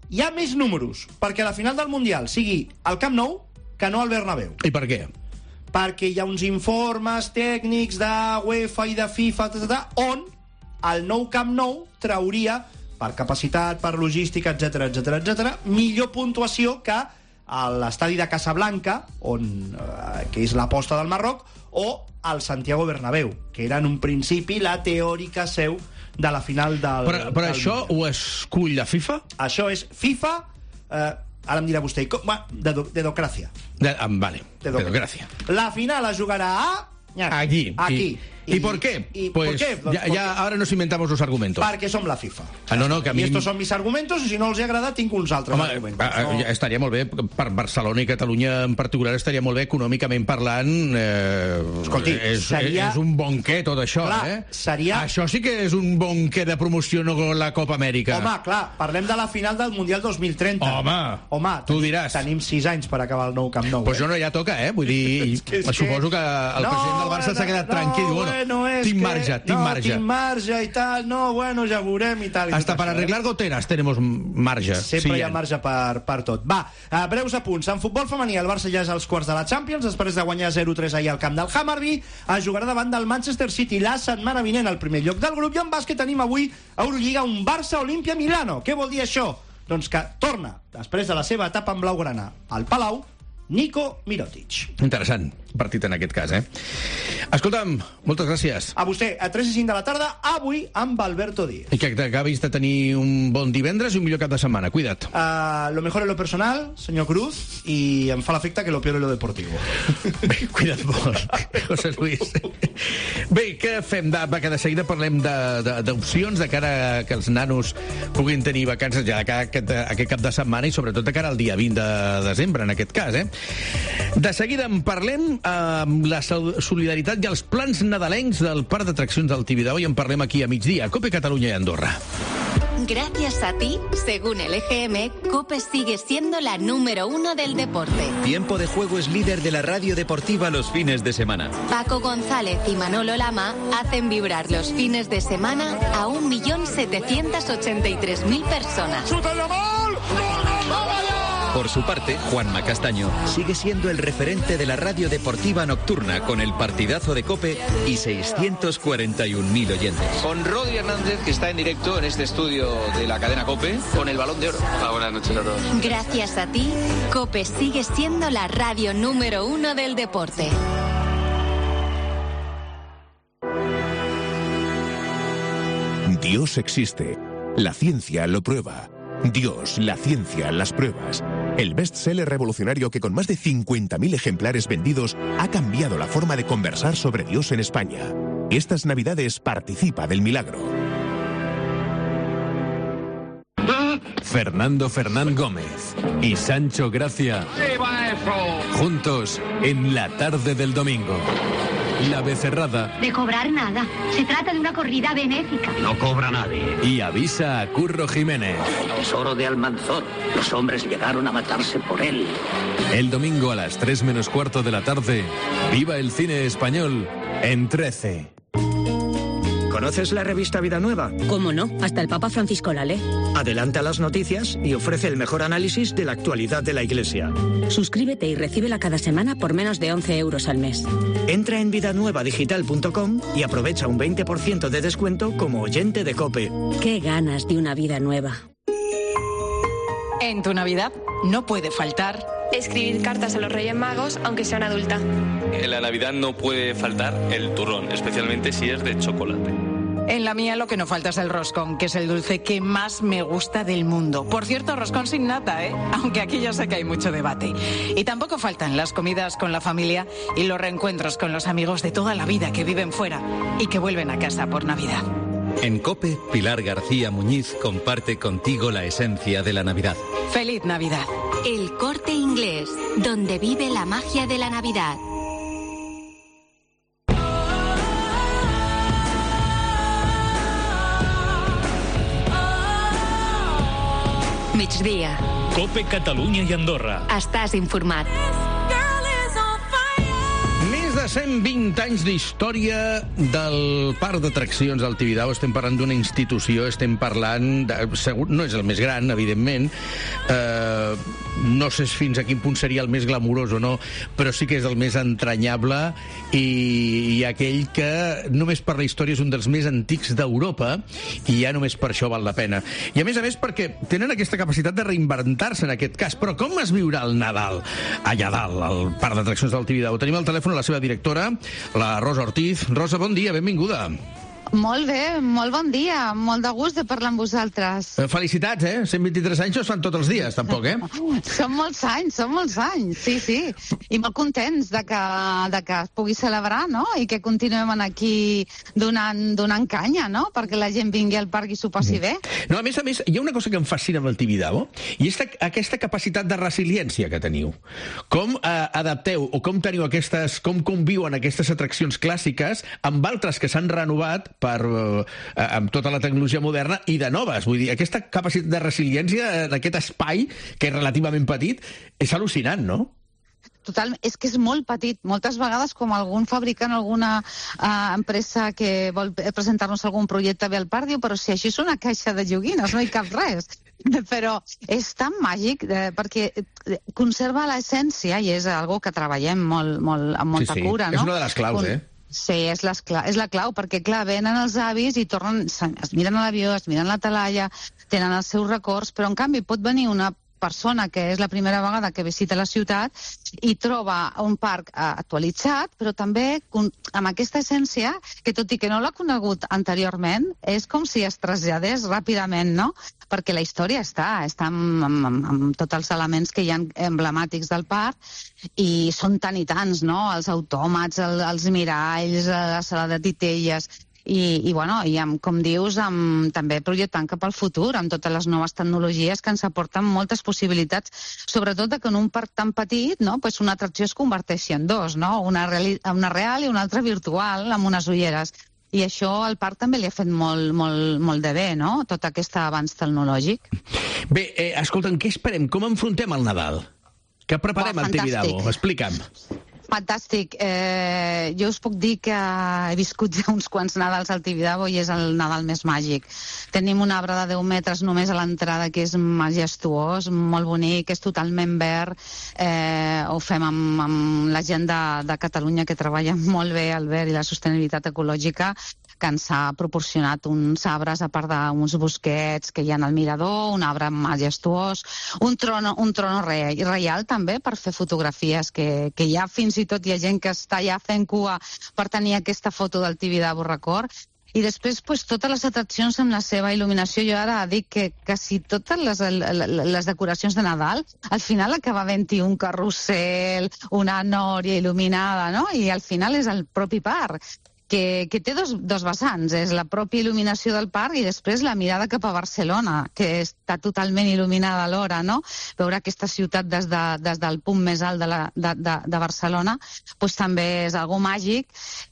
hi ha més números perquè la final del Mundial sigui al Camp Nou que no al Bernabéu. I per què? Perquè hi ha uns informes tècnics de UEFA i de FIFA, tata, on el nou Camp Nou trauria, per capacitat, per logística, etcètera, etcètera, etcètera, millor puntuació que a l'estadi de Casablanca, on, eh, que és l'aposta del Marroc, o al Santiago Bernabéu, que era en un principi la teòrica seu de la final del... Però, però del això ho escull la FIFA? Això és FIFA, eh, ara em dirà vostè, com, bueno, dedo, dedocràcia. De, um, vale, dedocràcia. La final es jugarà a... Aquí. Aquí. ¿Y, ¿Y por qué? ¿Y pues por qué? Ya, Porque, ya ahora nos inventamos los argumentos. Perquè som la FIFA. Ah, no, no, que a mi... I estos són mis argumentos, i si no els ha agradat, tinc uns altres Home, argumentos. No? Ja estaria molt bé, per Barcelona i Catalunya en particular, estaria molt bé, econòmicament parlant. Eh, Escolti, és, seria... és un bon què, tot això, clar, eh? Seria... Això sí que és un bon què de promoció, no la Copa Amèrica. Home, clar, parlem de la final del Mundial dos mil trenta. Home, Home tu tenim, diràs. Tenim sis anys per acabar el nou Camp Nou. Pues eh? jo no ja toca, eh? Vull dir, que, suposo que el no, president del Barça bueno, s'ha quedat no, tranquil. Bueno, bueno, tinc que... marge, tinc no, marge. Tinc marge i tal, no, bueno, ja veurem i tal. I Hasta para això, arreglar eh? goteras tenemos marge. Sempre sí, hi ha marge per, per tot. Va, uh, breus apunts. En futbol femení, el Barça ja és als quarts de la Champions, després de guanyar zero tres ahir al camp del Hammarby, es jugarà davant del Manchester City la setmana vinent al primer lloc del grup, i en bàsquet tenim avui a Eurolliga un Barça-Olimpia Milano. Què vol dir això? Doncs que torna, després de la seva etapa en blaugrana al Palau, Nico Mirotic. Interessant partit en aquest cas, eh? Escolta'm, moltes gràcies. A vostè, a tres i cinc de la tarda, avui amb Alberto Díez. I que t'acabis de tenir un bon divendres i un millor cap de setmana. Cuida't. Uh, lo mejor en lo personal, senyor Cruz, i em fa l'efecte que lo peor en lo deportivo. Bé, cuida't molt, José Luis. Bé, què fem? De, que de seguida parlem d'opcions de, de, de cara a que els nanos puguin tenir vacances ja aquest, aquest cap de setmana i sobretot de cara al dia vint de desembre, en aquest cas, eh? De seguida en parlem amb la solidaritat i els plans nadalencs del Parc d'Atraccions del Tibidabo i en parlem aquí a migdia, Cope Catalunya i Andorra. Gracias a ti, según el E G M, COPE sigue siendo la número uno del deporte. Tiempo de Juego es líder de la radio deportiva los fines de semana. Paco González y Manolo Lama hacen vibrar los fines de semana a un millón setecientos ochenta y tres mil personas. Por su parte, Juanma Castaño sigue siendo el referente de la radio deportiva nocturna con el partidazo de COPE y seiscientos cuarenta y un mil oyentes. Con Rodri Hernández, que está en directo en este estudio de la cadena COPE, con el Balón de Oro. Ah, buenas noches a todos. Gracias a ti, COPE sigue siendo la radio número uno del deporte. Dios existe. La ciencia lo prueba. Dios, la ciencia, las pruebas. El bestseller revolucionario que con más de cincuenta mil ejemplares vendidos ha cambiado la forma de conversar sobre Dios en España. Estas Navidades participa del milagro. Fernando Fernán Gómez y Sancho Gracia juntos en la tarde del domingo. La Becerrada. De cobrar nada. Se trata de una corrida benéfica. No cobra nadie. Y avisa a Curro Jiménez. El tesoro de Almanzor. Los hombres llegaron a matarse por él. El domingo a las tres menos cuarto de la tarde, viva el cine español en trece. ¿Conoces la revista Vida Nueva? ¿Cómo no? Hasta el Papa Francisco la lee. Adelanta las noticias y ofrece el mejor análisis de la actualidad de la Iglesia. Suscríbete y recíbela cada semana por menos de once euros al mes. Entra en vidanuevadigital punto com y aprovecha un veinte por ciento de descuento como oyente de COPE. ¡Qué ganas de una vida nueva! En tu Navidad no puede faltar escribir cartas a los Reyes Magos, aunque sea una adulta. En la Navidad no puede faltar el turrón, especialmente si es de chocolate. En la mía lo que no falta es el roscón, que es el dulce que más me gusta del mundo. Por cierto, roscón sin nata, ¿eh? Aunque aquí yo sé que hay mucho debate. Y tampoco faltan las comidas con la familia y los reencuentros con los amigos de toda la vida que viven fuera y que vuelven a casa por Navidad. En COPE, Pilar García Muñiz comparte contigo la esencia de la Navidad. ¡Feliz Navidad! El Corte Inglés, donde vive la magia de la Navidad. Migdia. Cope Catalunya i Andorra. Estàs informat. Més de Repassem vint anys d'història del parc d'atraccions del Tibidabo. Estem parlant d'una institució, estem parlant... De, segur, no és el més gran, evidentment. Eh, no sé fins a quin punt seria el més glamurós o no, però sí que és el més entranyable i, i aquell que només per la història és un dels més antics d'Europa i ja només per això val la pena. I a més a més perquè tenen aquesta capacitat de reinventar-se en aquest cas. Però com es viurà el Nadal allà dalt, al parc d'atraccions del Tibidabo? Tenim al telèfon la seva directora, la Rosa Ortiz. Rosa, bon dia, benvinguda. Molt bé, molt bon dia, molt de gust de parlar amb vosaltres. Felicitats, eh? cent vint-i-tres anys no es fan tots els dies, tampoc, eh? Són molts anys, són molts anys, sí, sí. I molt contents de que, de que es pugui celebrar, no? I que continuem aquí donant, donant canya, no? Perquè la gent vingui al parc i s'ho passi bé. No, a més a més, hi ha una cosa que em fascina amb el Tibidabo, i és aquesta capacitat de resiliència que teniu. Com eh, adapteu, o com teniu aquestes, com conviuen aquestes atraccions clàssiques amb altres que s'han renovat per, eh, amb tota la tecnologia moderna i de noves. Vull dir, aquesta capacitat de resiliència d'aquest espai, que és relativament petit, és al·lucinant, no? Total, és que és molt petit. Moltes vegades, com algun fabricant, alguna uh, empresa que vol presentar-nos algun projecte ve al parc, diu, però si això és una caixa de joguines, no hi cap res. Però és tan màgic eh, perquè conserva l'essència i és algo que treballem molt, molt, amb molta sí, sí. cura, no? És una de les claus, eh? Sí, és, és la clau, perquè, clar, venen els avis i tornen, es miren a l'avió, es miren la talaia, tenen els seus records, però, en canvi, pot venir una persona que és la primera vegada que visita la ciutat i troba un parc actualitzat, però també amb aquesta essència que, tot i que no l'ha conegut anteriorment, és com si es traslladés ràpidament, no? Perquè la història està, està amb, amb, amb tots els elements que hi ha emblemàtics del parc i són tant i tants, no? Els autòmats, el, els miralls, la sala de titelles... I, i, bueno, i amb, com dius, amb, també projectant cap al futur, amb totes les noves tecnologies que ens aporten moltes possibilitats, sobretot que en un parc tan petit, no, pues una atracció es converteixi en dos, no? Una, reali una real i una altra virtual, amb unes ulleres. I això al parc també li ha fet molt, molt, molt de bé, no?, tot aquest avanç tecnològic. Bé, eh, escolta'm, què esperem? Com enfrontem el Nadal? Què preparem al Tibidabo? Explica'm. Fantàstic. Eh, jo us puc dir que he viscut ja uns quants Nadals al Tibidabo i és el Nadal més màgic. Tenim un arbre de deu metres només a l'entrada que és majestuós, molt bonic, és totalment verd. Eh, ho fem amb, amb la gent de, de Catalunya que treballa molt bé el verd i la sostenibilitat ecològica, que ens ha proporcionat uns arbres a part d'uns bosquets que hi ha al mirador, un arbre majestuós, un trono, un trono re, reial també per fer fotografies, que, que ja fins i tot hi ha gent que està ja fent cua per tenir aquesta foto del Tibidabo record. I després, pues, totes les atraccions amb la seva il·luminació. Jo ara dic que quasi totes les, les decoracions de Nadal, al final acaba havent-hi un carrusel, una nòria il·luminada, no? I al final és el propi parc. Que, que té dos, dos vessants, és la pròpia il·luminació del parc i després la mirada cap a Barcelona, que està totalment il·luminada alhora, no? Veure aquesta ciutat des, de, des del punt més alt de, la, de, de, de Barcelona pues, també és algo màgic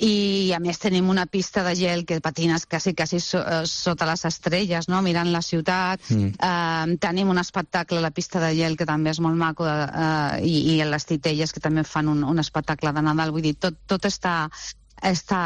i a més tenim una pista de gel que patines quasi, quasi so, sota les estrelles, no? Mirant la ciutat. Mm. Eh, tenim un espectacle a la pista de gel que també és molt maco de, eh, i, i les titelles que també fan un, un espectacle de Nadal. Vull dir, tot, tot està... està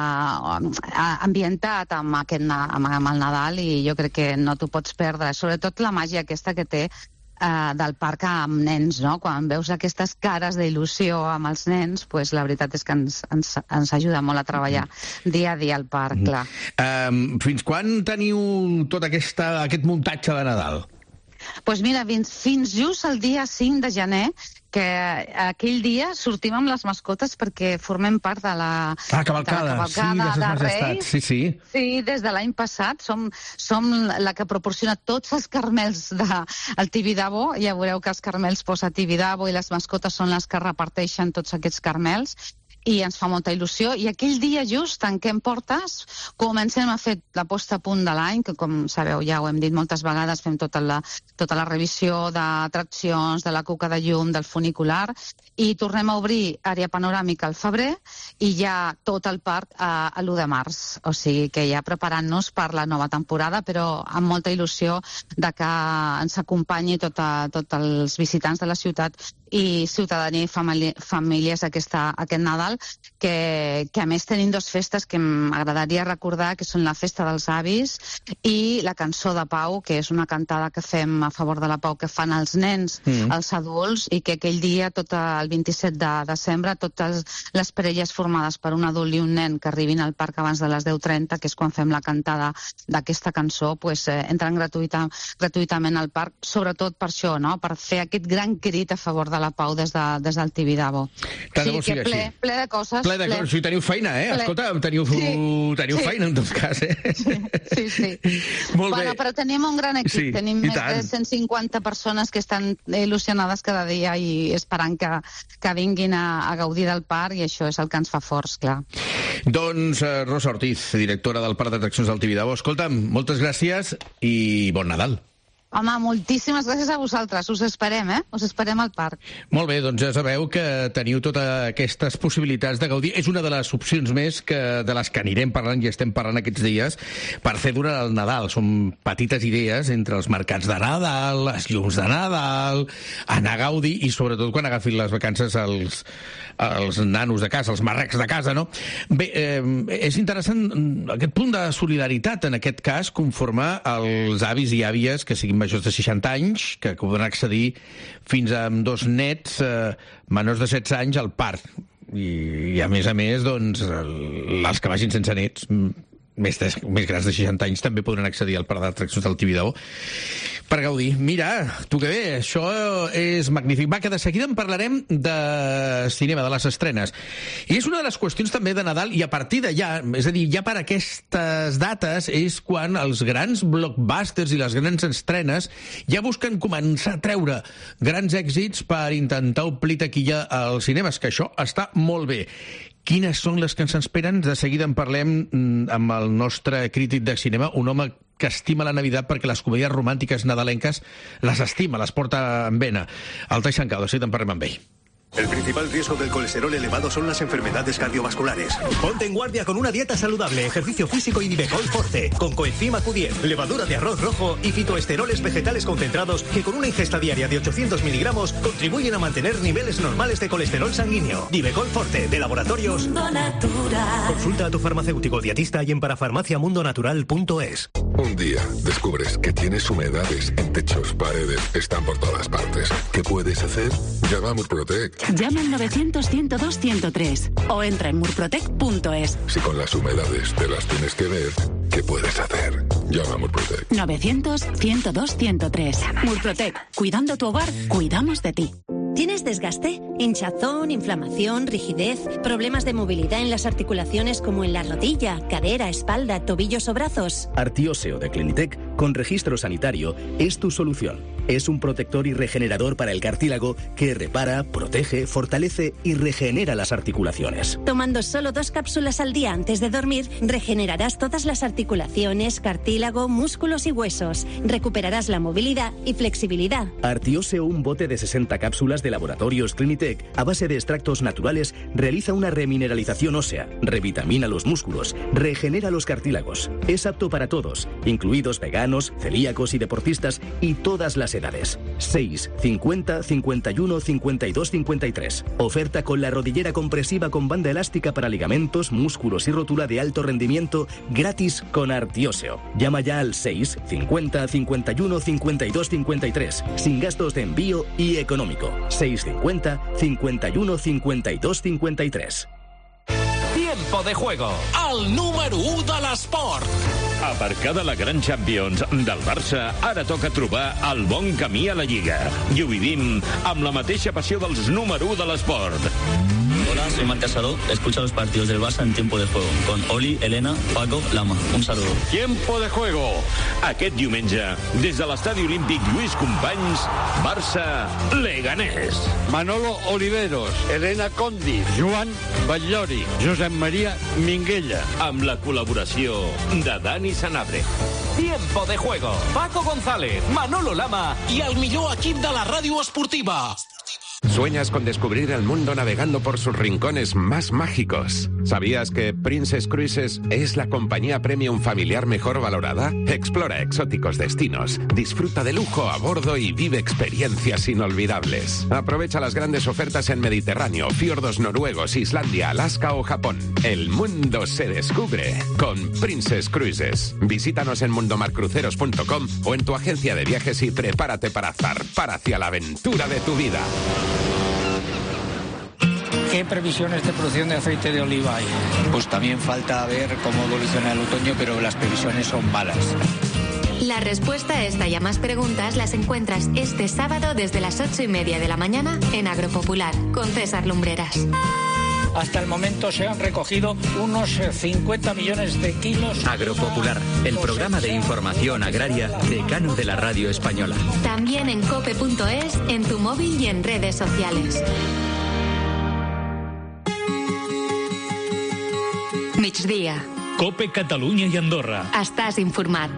ambientat amb, aquest, amb, amb el Nadal i jo crec que no t'ho pots perdre. Sobretot la màgia aquesta que té eh, del parc amb nens, no? Quan veus aquestes cares d'il·lusió amb els nens, pues, la veritat és que ens, ens, ens ajuda molt a treballar dia a dia al parc, clar. Um, fins quan teniu tot aquesta, aquest muntatge de Nadal? Doncs pues mira, fins, fins just el dia cinc de gener, que aquell dia sortim amb les mascotes perquè formem part de la, ah, cavalcada. de la cavalcada sí, de Reis. Sí, sí. Sí, des de l'any passat som, som la que proporciona tots els carmels del Tibidabo. Ja veureu que els carmels posa Tibidabo i les mascotes són les que reparteixen tots aquests carmels. I ens fa molta il·lusió. I aquell dia just tanquem portes, comencem a fer la posta a punt de l'any, que com sabeu ja ho hem dit moltes vegades, fem tota la, tota la revisió d'atraccions, de la cuca de llum, del funicular, i tornem a obrir àrea panoràmica al febrer i ja tot el parc a, a l'u de març. O sigui que ja preparant-nos per la nova temporada, però amb molta il·lusió de que ens acompanyi tots tot els visitants de la ciutat i ciutadania i famílies aquesta, aquest Nadal, Nadal, que, que a més tenim dos festes que m'agradaria recordar, que són la Festa dels Avis i la Cançó de Pau, que és una cantada que fem a favor de la pau, que fan els nens, mm. els adults, i que aquell dia, tot el vint-i-set de desembre, totes les parelles formades per un adult i un nen que arribin al parc abans de les deu trenta, que és quan fem la cantada d'aquesta cançó, pues, eh, entren gratuïta, gratuïtament al parc, sobretot per això, no? Per fer aquest gran crit a favor de la pau des, de, des del Tibidabo. Tant sí, que ple, ple de coses. Ple de ple. coses. Sí, teniu feina, eh? Ple. Escolta, teniu, sí. teniu sí. feina, en tot cas, eh? Sí, sí. sí. Molt bueno, bé. Però tenim un gran equip. Sí, tenim més tant. de cent cinquanta persones que estan il·lusionades cada dia i esperant que, que vinguin a, a gaudir del parc, i això és el que ens fa forts, clar. Doncs eh, Rosa Ortiz, directora del Parc d'Atraccions del Tibidabo. Escolta'm, moltes gràcies i bon Nadal. Home, moltíssimes gràcies a vosaltres. Us esperem, eh? Us esperem al parc. Molt bé, doncs ja sabeu que teniu totes aquestes possibilitats de gaudir. És una de les opcions més que de les que anirem parlant i estem parlant aquests dies per fer durant el Nadal. Són petites idees entre els mercats de Nadal, les llums de Nadal, anar a gaudir i sobretot quan agafin les vacances els, els nanos de casa, els marrecs de casa, no? Bé, eh, és interessant aquest punt de solidaritat, en aquest cas, conforme als avis i àvies que siguin majors de seixanta anys, que poden accedir fins a dos nets eh, menors de setze anys al parc. I, i a més a més, doncs, el, els que vagin sense nets, més, de, més grans de seixanta anys, també podran accedir al parc d'atraccions del Tibidabo per gaudir. Mira, tu que bé, això és magnífic. Va, que de seguida en parlarem de cinema, de les estrenes. I és una de les qüestions també de Nadal, i a partir d'allà, és a dir, ja per aquestes dates, és quan els grans blockbusters i les grans estrenes ja busquen començar a treure grans èxits per intentar omplir taquilla als cinemes, que això està molt bé. Quines són les que ens esperen? De seguida en parlem amb el nostre crític de cinema, un home que estima la Navidad perquè les comèdies romàntiques nadalenques les estima, les porta en vena. El Tai Sancao, de seguida en parlem amb ell. El principal riesgo del colesterol elevado son las enfermedades cardiovasculares. Ponte en guardia con una dieta saludable, ejercicio físico y Nivecol Forte, con coenzima Q diez, levadura de arroz rojo y fitoesteroles vegetales concentrados que con una ingesta diaria de ochocientos miligramos contribuyen a mantener niveles normales de colesterol sanguíneo. Nivecol Forte, de Laboratorios Mundo Natural. Consulta a tu farmacéutico dietista y en parafarmacia mundo natural punto es. Un día descubres que tienes humedades en techos, paredes, están por todas partes. ¿Qué puedes hacer? Llama a Murprotec. Llama al novecientos, ciento dos, ciento tres o entra en murprotec punto es. Si con las humedades te las tienes que ver, ¿qué puedes hacer? Llama a Murprotec. novecientos, ciento dos, ciento tres. Murprotec. Cuidando tu hogar, cuidamos de ti. ¿Tienes desgaste? ¿Hinchazón, inflamación, rigidez, problemas de movilidad en las articulaciones como en la rodilla, cadera, espalda, tobillos o brazos? Artióseo de Clinitec, con registro sanitario, es tu solución. Es un protector y regenerador para el cartílago que repara, protege, fortalece y regenera las articulaciones. Tomando solo dos cápsulas al día antes de dormir, regenerarás todas las articulaciones, cartílago, músculos y huesos. Recuperarás la movilidad y flexibilidad. Artióseo, un bote de sesenta cápsulas de Laboratorios Clinitec, a base de extractos naturales, realiza una remineralización ósea, revitamina los músculos, regenera los cartílagos. Es apto para todos, incluidos veganos, celíacos y deportistas, y todas las edades. seis, cincuenta, cincuenta y uno, cincuenta y dos, cincuenta y tres. Oferta con la rodillera compresiva con banda elástica para ligamentos, músculos y rótula de alto rendimiento, gratis con Artióseo. Llama ya al seis, cincuenta, cincuenta y uno, cincuenta y dos, cincuenta y tres, sin gastos de envío y económico. seis, cincuenta, cincuenta y uno, cincuenta y dos, cincuenta y tres. Tiempo de juego, el número u de l'esport. Aparcada la Gran Champions del Barça, ara toca trobar el bon camí a la Lliga. I ho vivim amb la mateixa passió dels número u de l'esport. Hola, soy Marc Casado. Escucha los partidos del Barça en Tiempo de Juego con Oli, Elena, Paco, Lama. Un saludo. Tiempo de Juego. Aquest diumenge, des de l'Estadi Olímpic Lluís Companys, Barça-Leganés. Manolo Oliveros, Elena Condi, Joan Batllori, Josep Maria Minguella. Amb la col·laboració de Dani Sanabria. Tiempo de Juego. Paco González, Manolo Lama i el millor equip de la ràdio esportiva. ¿Sueñas con descubrir el mundo navegando por sus rincones más mágicos? ¿Sabías que Princess Cruises es la compañía premium familiar mejor valorada? Explora exóticos destinos, disfruta de lujo a bordo y vive experiencias inolvidables. Aprovecha las grandes ofertas en Mediterráneo, fiordos noruegos, Islandia, Alaska o Japón. El mundo se descubre con Princess Cruises. Visítanos en mundomarcruceros punto com o en tu agencia de viajes y prepárate para zarpar hacia la aventura de tu vida. ¿Qué previsiones de producción de aceite de oliva hay? Pues también falta ver cómo evoluciona el otoño, pero las previsiones son malas. La respuesta a esta y a más preguntas las encuentras este sábado desde las ocho y media de la mañana en Agropopular con César Lumbreras. Hasta el momento se han recogido unos cincuenta millones de kilos. Agropopular, el programa de información agraria decano de la radio española. También en cope punto es, en tu móvil y en redes sociales. Migdia. Cope Catalunya i Andorra. Estàs informat.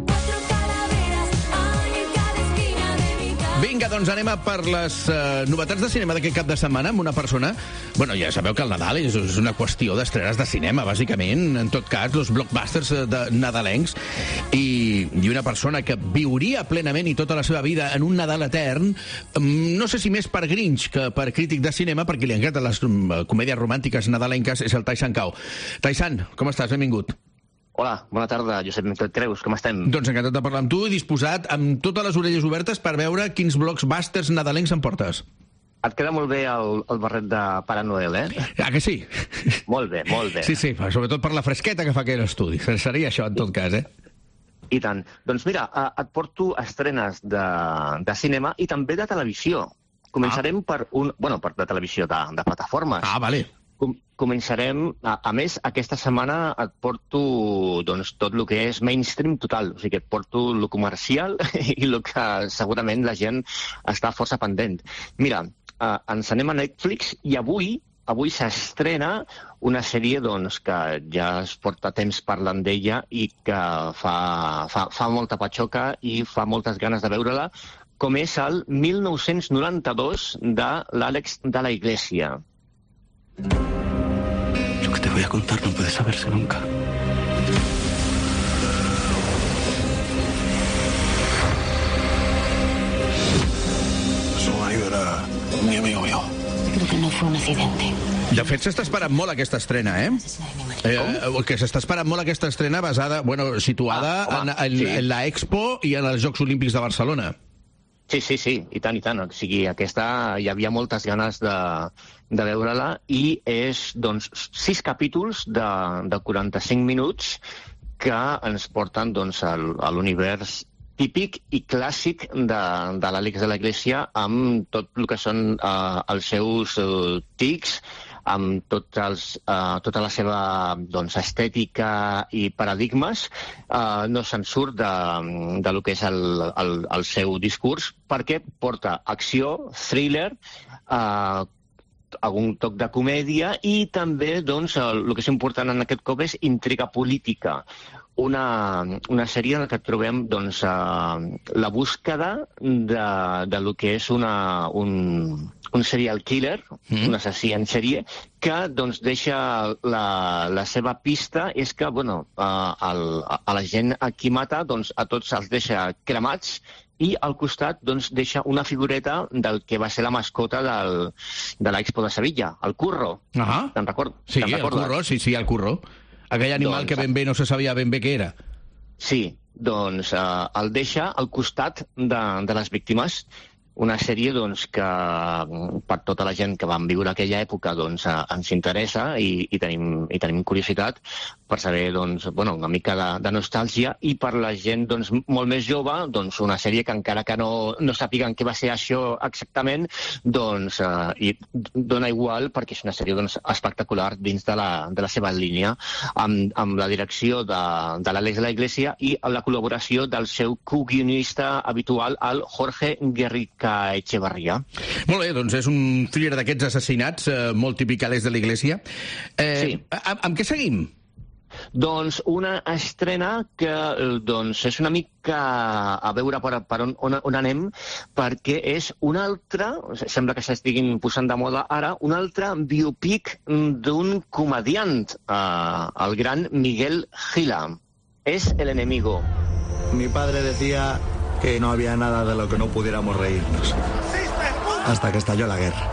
Vinga, doncs anem a per les uh, novetats de cinema d'aquest cap de setmana amb una persona... Bueno, ja sabeu que el Nadal és, és una qüestió d'estrenes de cinema, bàsicament. En tot cas, els blockbusters de nadalencs. I, I una persona que viuria plenament i tota la seva vida en un Nadal etern, no sé si més per Grinch que per crític de cinema, perquè li encanten les um, comèdies romàntiques nadalenques, és el Taisan Cao. Taisan, com estàs? Benvingut. Hola, bona tarda, Josep Miquel Creus, com estem? Doncs encantat de parlar amb tu i disposat amb totes les orelles obertes per veure quins blockbusters nadalencs em portes. Et queda molt bé el, el barret de Pare Noel, eh? Ah, que sí? Molt bé, molt bé. Sí, sí, sobretot per la fresqueta que fa aquell estudi. Seria això, en tot cas, eh? I tant. Doncs mira, et porto estrenes de, de cinema i també de televisió. Començarem ah. per un... Bueno, per de televisió, de, de plataformes. Ah, vale. Començarem, a, a més, aquesta setmana et porto doncs, tot el que és mainstream total, o sigui que et porto el comercial i el que segurament la gent està força pendent. Mira, eh, ens anem a Netflix i avui avui s'estrena una sèrie doncs, que ja es porta temps parlant d'ella i que fa, fa, fa molta patxoca i fa moltes ganes de veure-la, com és el mil nou-cents noranta-dos de l'Àlex de la Iglesia. Lo que te voy a contar no puede saberse nunca. Su marido era muy amigo mío. Creo que no fue un accidente. De fet, s'està esperant molt aquesta estrena, eh? eh que s'està esperant molt aquesta estrena basada, bueno, situada ah, home, en, en, sí. en la Expo i en els Jocs Olímpics de Barcelona. Sí, sí, sí, i tant, i tant. O sigui, aquesta hi havia moltes ganes de, de veure-la i és, doncs, sis capítols de, de quaranta-cinc minuts que ens porten, doncs, al, a l'univers típic i clàssic de, de l'Àlex de la Iglesia amb tot el que són uh, els seus uh, tics, amb tots els, uh, tota la seva doncs, estètica i paradigmes, uh, no se'n surt de, de lo que és el, el, el seu discurs, perquè porta acció, thriller, uh, algun toc de comèdia i també doncs, el, el que és important en aquest cop és intriga política. Una, una sèrie en què trobem doncs, uh, la búsqueda de, de lo que és una, un, un serial killer, mm. un assassí en sèrie, que doncs, deixa la, la seva pista és que bueno, uh, el, a la gent a qui mata doncs, a tots els deixa cremats i al costat doncs, deixa una figureta del que va ser la mascota del, de l'Expo de Sevilla, el Curro. Ah. Te'n record? Sí, el Curro, sí, sí, el Curro. Aquell animal doncs, que ben bé no se sabia ben bé què era. Sí, doncs eh, el deixa al costat de, de les víctimes. Una sèrie doncs, que per tota la gent que van viure aquella època doncs, eh, ens interessa i, i, tenim, i tenim curiositat per saber doncs, bueno, una mica de, de nostàlgia i per la gent doncs, molt més jove, doncs, una sèrie que encara que no, no sàpiguen què va ser això exactament, doncs, eh, i dona igual perquè és una sèrie doncs, espectacular dins de la, de la seva línia, amb, amb la direcció de, de l'Àlex de la Iglesia i la col·laboració del seu co-guionista habitual, el Jorge Guerrica Echevarría. Molt bé, doncs és un thriller d'aquests assassinats, eh, molt típic a l'Àlex de la Iglesia. Eh, sí. Amb, amb què seguim? Doncs una estrena que doncs, és una mica a veure per, per on, on, on anem, perquè és un altre, sembla que s'estiguin posant de moda ara, un altre biopic d'un comediant, eh, el gran Miguel Gila. És El enemigo. Mi padre decía que no había nada de lo que no pudiéramos reírnos. Hasta que estalló la guerra.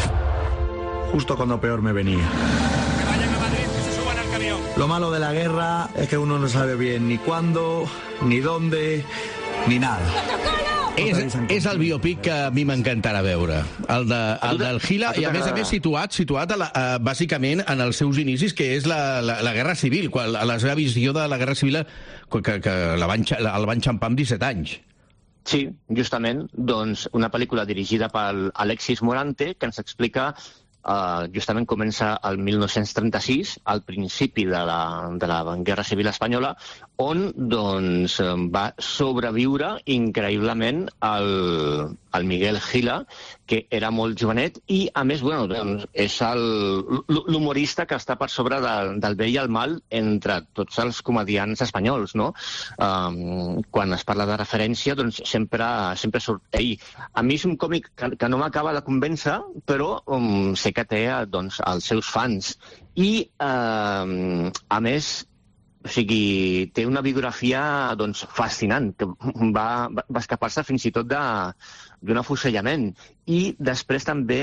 Justo cuando peor me venía. Que vayan a Madrid, que se suban al camión. Lo malo de la guerra es que uno no sabe bien ni cuándo, ni dónde, ni nada. És, és el biopic que a mi m'encantarà veure, el, de, el del Gila, i a més a més situat, situat a la, a, bàsicament en els seus inicis, que és la, la, la Guerra Civil, quan, la seva visió de la Guerra Civil, que, que la van, el van xampar amb disset anys. Sí, justament, doncs una pel·lícula dirigida per Alexis Morante, que ens explica Uh, justament comença el mil nou-cents trenta-sis, al principi de la, de la Guerra Civil Espanyola, on doncs, va sobreviure increïblement el, el Miguel Gila, que era molt jovenet, i a més, bueno, doncs, és l'humorista que està per sobre de, del bé i el mal entre tots els comedians espanyols, no? Um, quan es parla de referència, doncs sempre, sempre surt ell. A mi és un còmic que, que no m'acaba de convèncer, però um, sé que té doncs, els seus fans. I, eh, a més, o sigui, té una biografia doncs, fascinant, que va, va escapar-se fins i tot d'un afusellament. I després també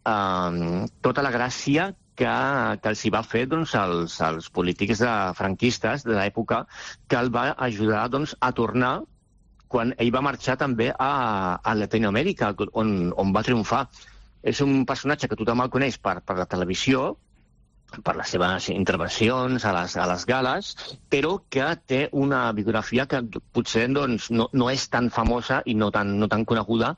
eh, tota la gràcia que, que els hi va fer doncs, els, els polítics de franquistes de l'època, que el va ajudar doncs, a tornar quan ell va marxar també a, a Llatinoamèrica, on, on va triomfar. És un personatge que tothom el coneix per, per la televisió, per les seves intervencions a les, a les gales, però que té una biografia que potser doncs, no, no és tan famosa i no tan, no tan coneguda,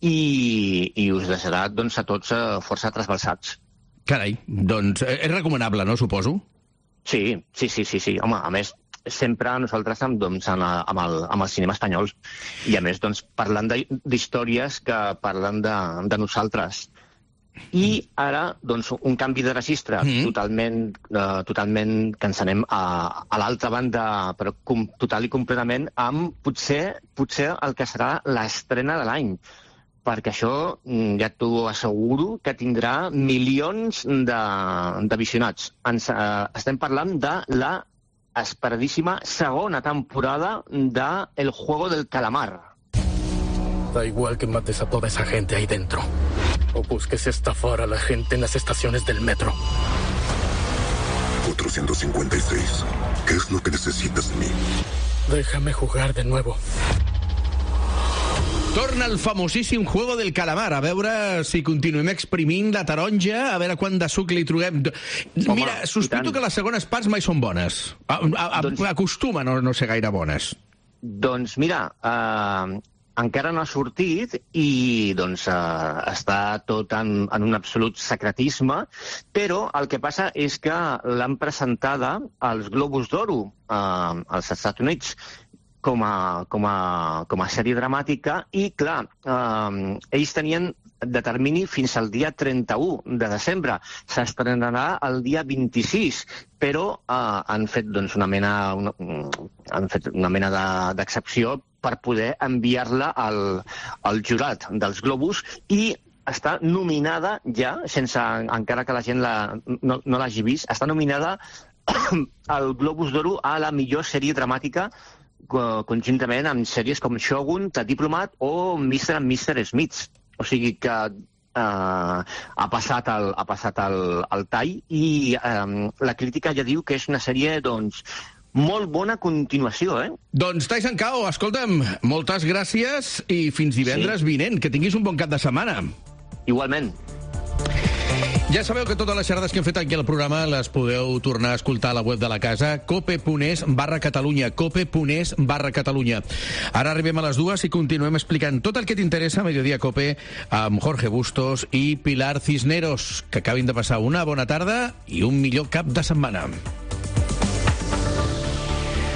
i, i us deixarà doncs, a tots eh, força trasbalsats. Carai, doncs és recomanable, no, suposo? Sí, sí, sí, sí, sí. Home, a més, sempre nosaltres doncs, amb, amb, el, amb el cinema espanyol, i a més doncs, parlant d'històries que parlen de, de nosaltres. I ara doncs, un canvi de registre mm. totalment, eh, totalment que ens anem a, a l'altra banda, però com, total i completament, amb potser, potser el que serà l'estrena de l'any, perquè això ja t'ho asseguro que tindrà milions de, de visionats. Ens, eh, estem parlant de la esperadísima segona temporada de El Juego del Calamar. Da igual que mates a toda esa gente ahí dentro o busques estafar a la gente en las estaciones del metro. cuatrocientos cincuenta y seis. ¿Qué es lo que necesitas de mí? Déjame jugar de nuevo. Torna el famosíssim Juego del Calamar. A veure si continuem exprimint la taronja, a veure quant de suc li trobem. Home, mira, sospito que les segones parts mai són bones. A, a, a, doncs, acostuma a no, no ser gaire bones. Doncs mira, eh, encara no ha sortit i doncs, eh, està tot en, en un absolut secretisme, però el que passa és que l'han presentada als Globus d'Oro eh, als Estats Units com a, com a, com a sèrie dramàtica i, clar, eh, ells tenien de termini fins al dia trenta-u de desembre. S'estrenarà el dia vint-i-sis, però eh, han fet doncs, una mena, una, han fet una mena d'excepció de, per poder enviar-la al, al jurat dels Globus i està nominada ja, sense encara que la gent la, no, no l'hagi vist, està nominada al Globus d'Oro a la millor sèrie dramàtica conjuntament amb sèries com Shogun, The Diplomat o mister and missus Smith. O sigui que eh, ha passat el, ha passat el, el tall i eh, la crítica ja diu que és una sèrie doncs, molt bona continuació, eh? Doncs Tyson Cao, escolta'm, moltes gràcies i fins divendres sí. vinent. Que tinguis un bon cap de setmana. Igualment. Ja sabeu que totes les xerrades que hem fet aquí al programa les podeu tornar a escoltar a la web de la casa, cope.es barra Catalunya, cope.es barra Catalunya. Ara arribem a les dues i continuem explicant tot el que t'interessa a Mediodía Cope amb Jorge Bustos i Pilar Cisneros. Que acabin de passar una bona tarda i un millor cap de setmana.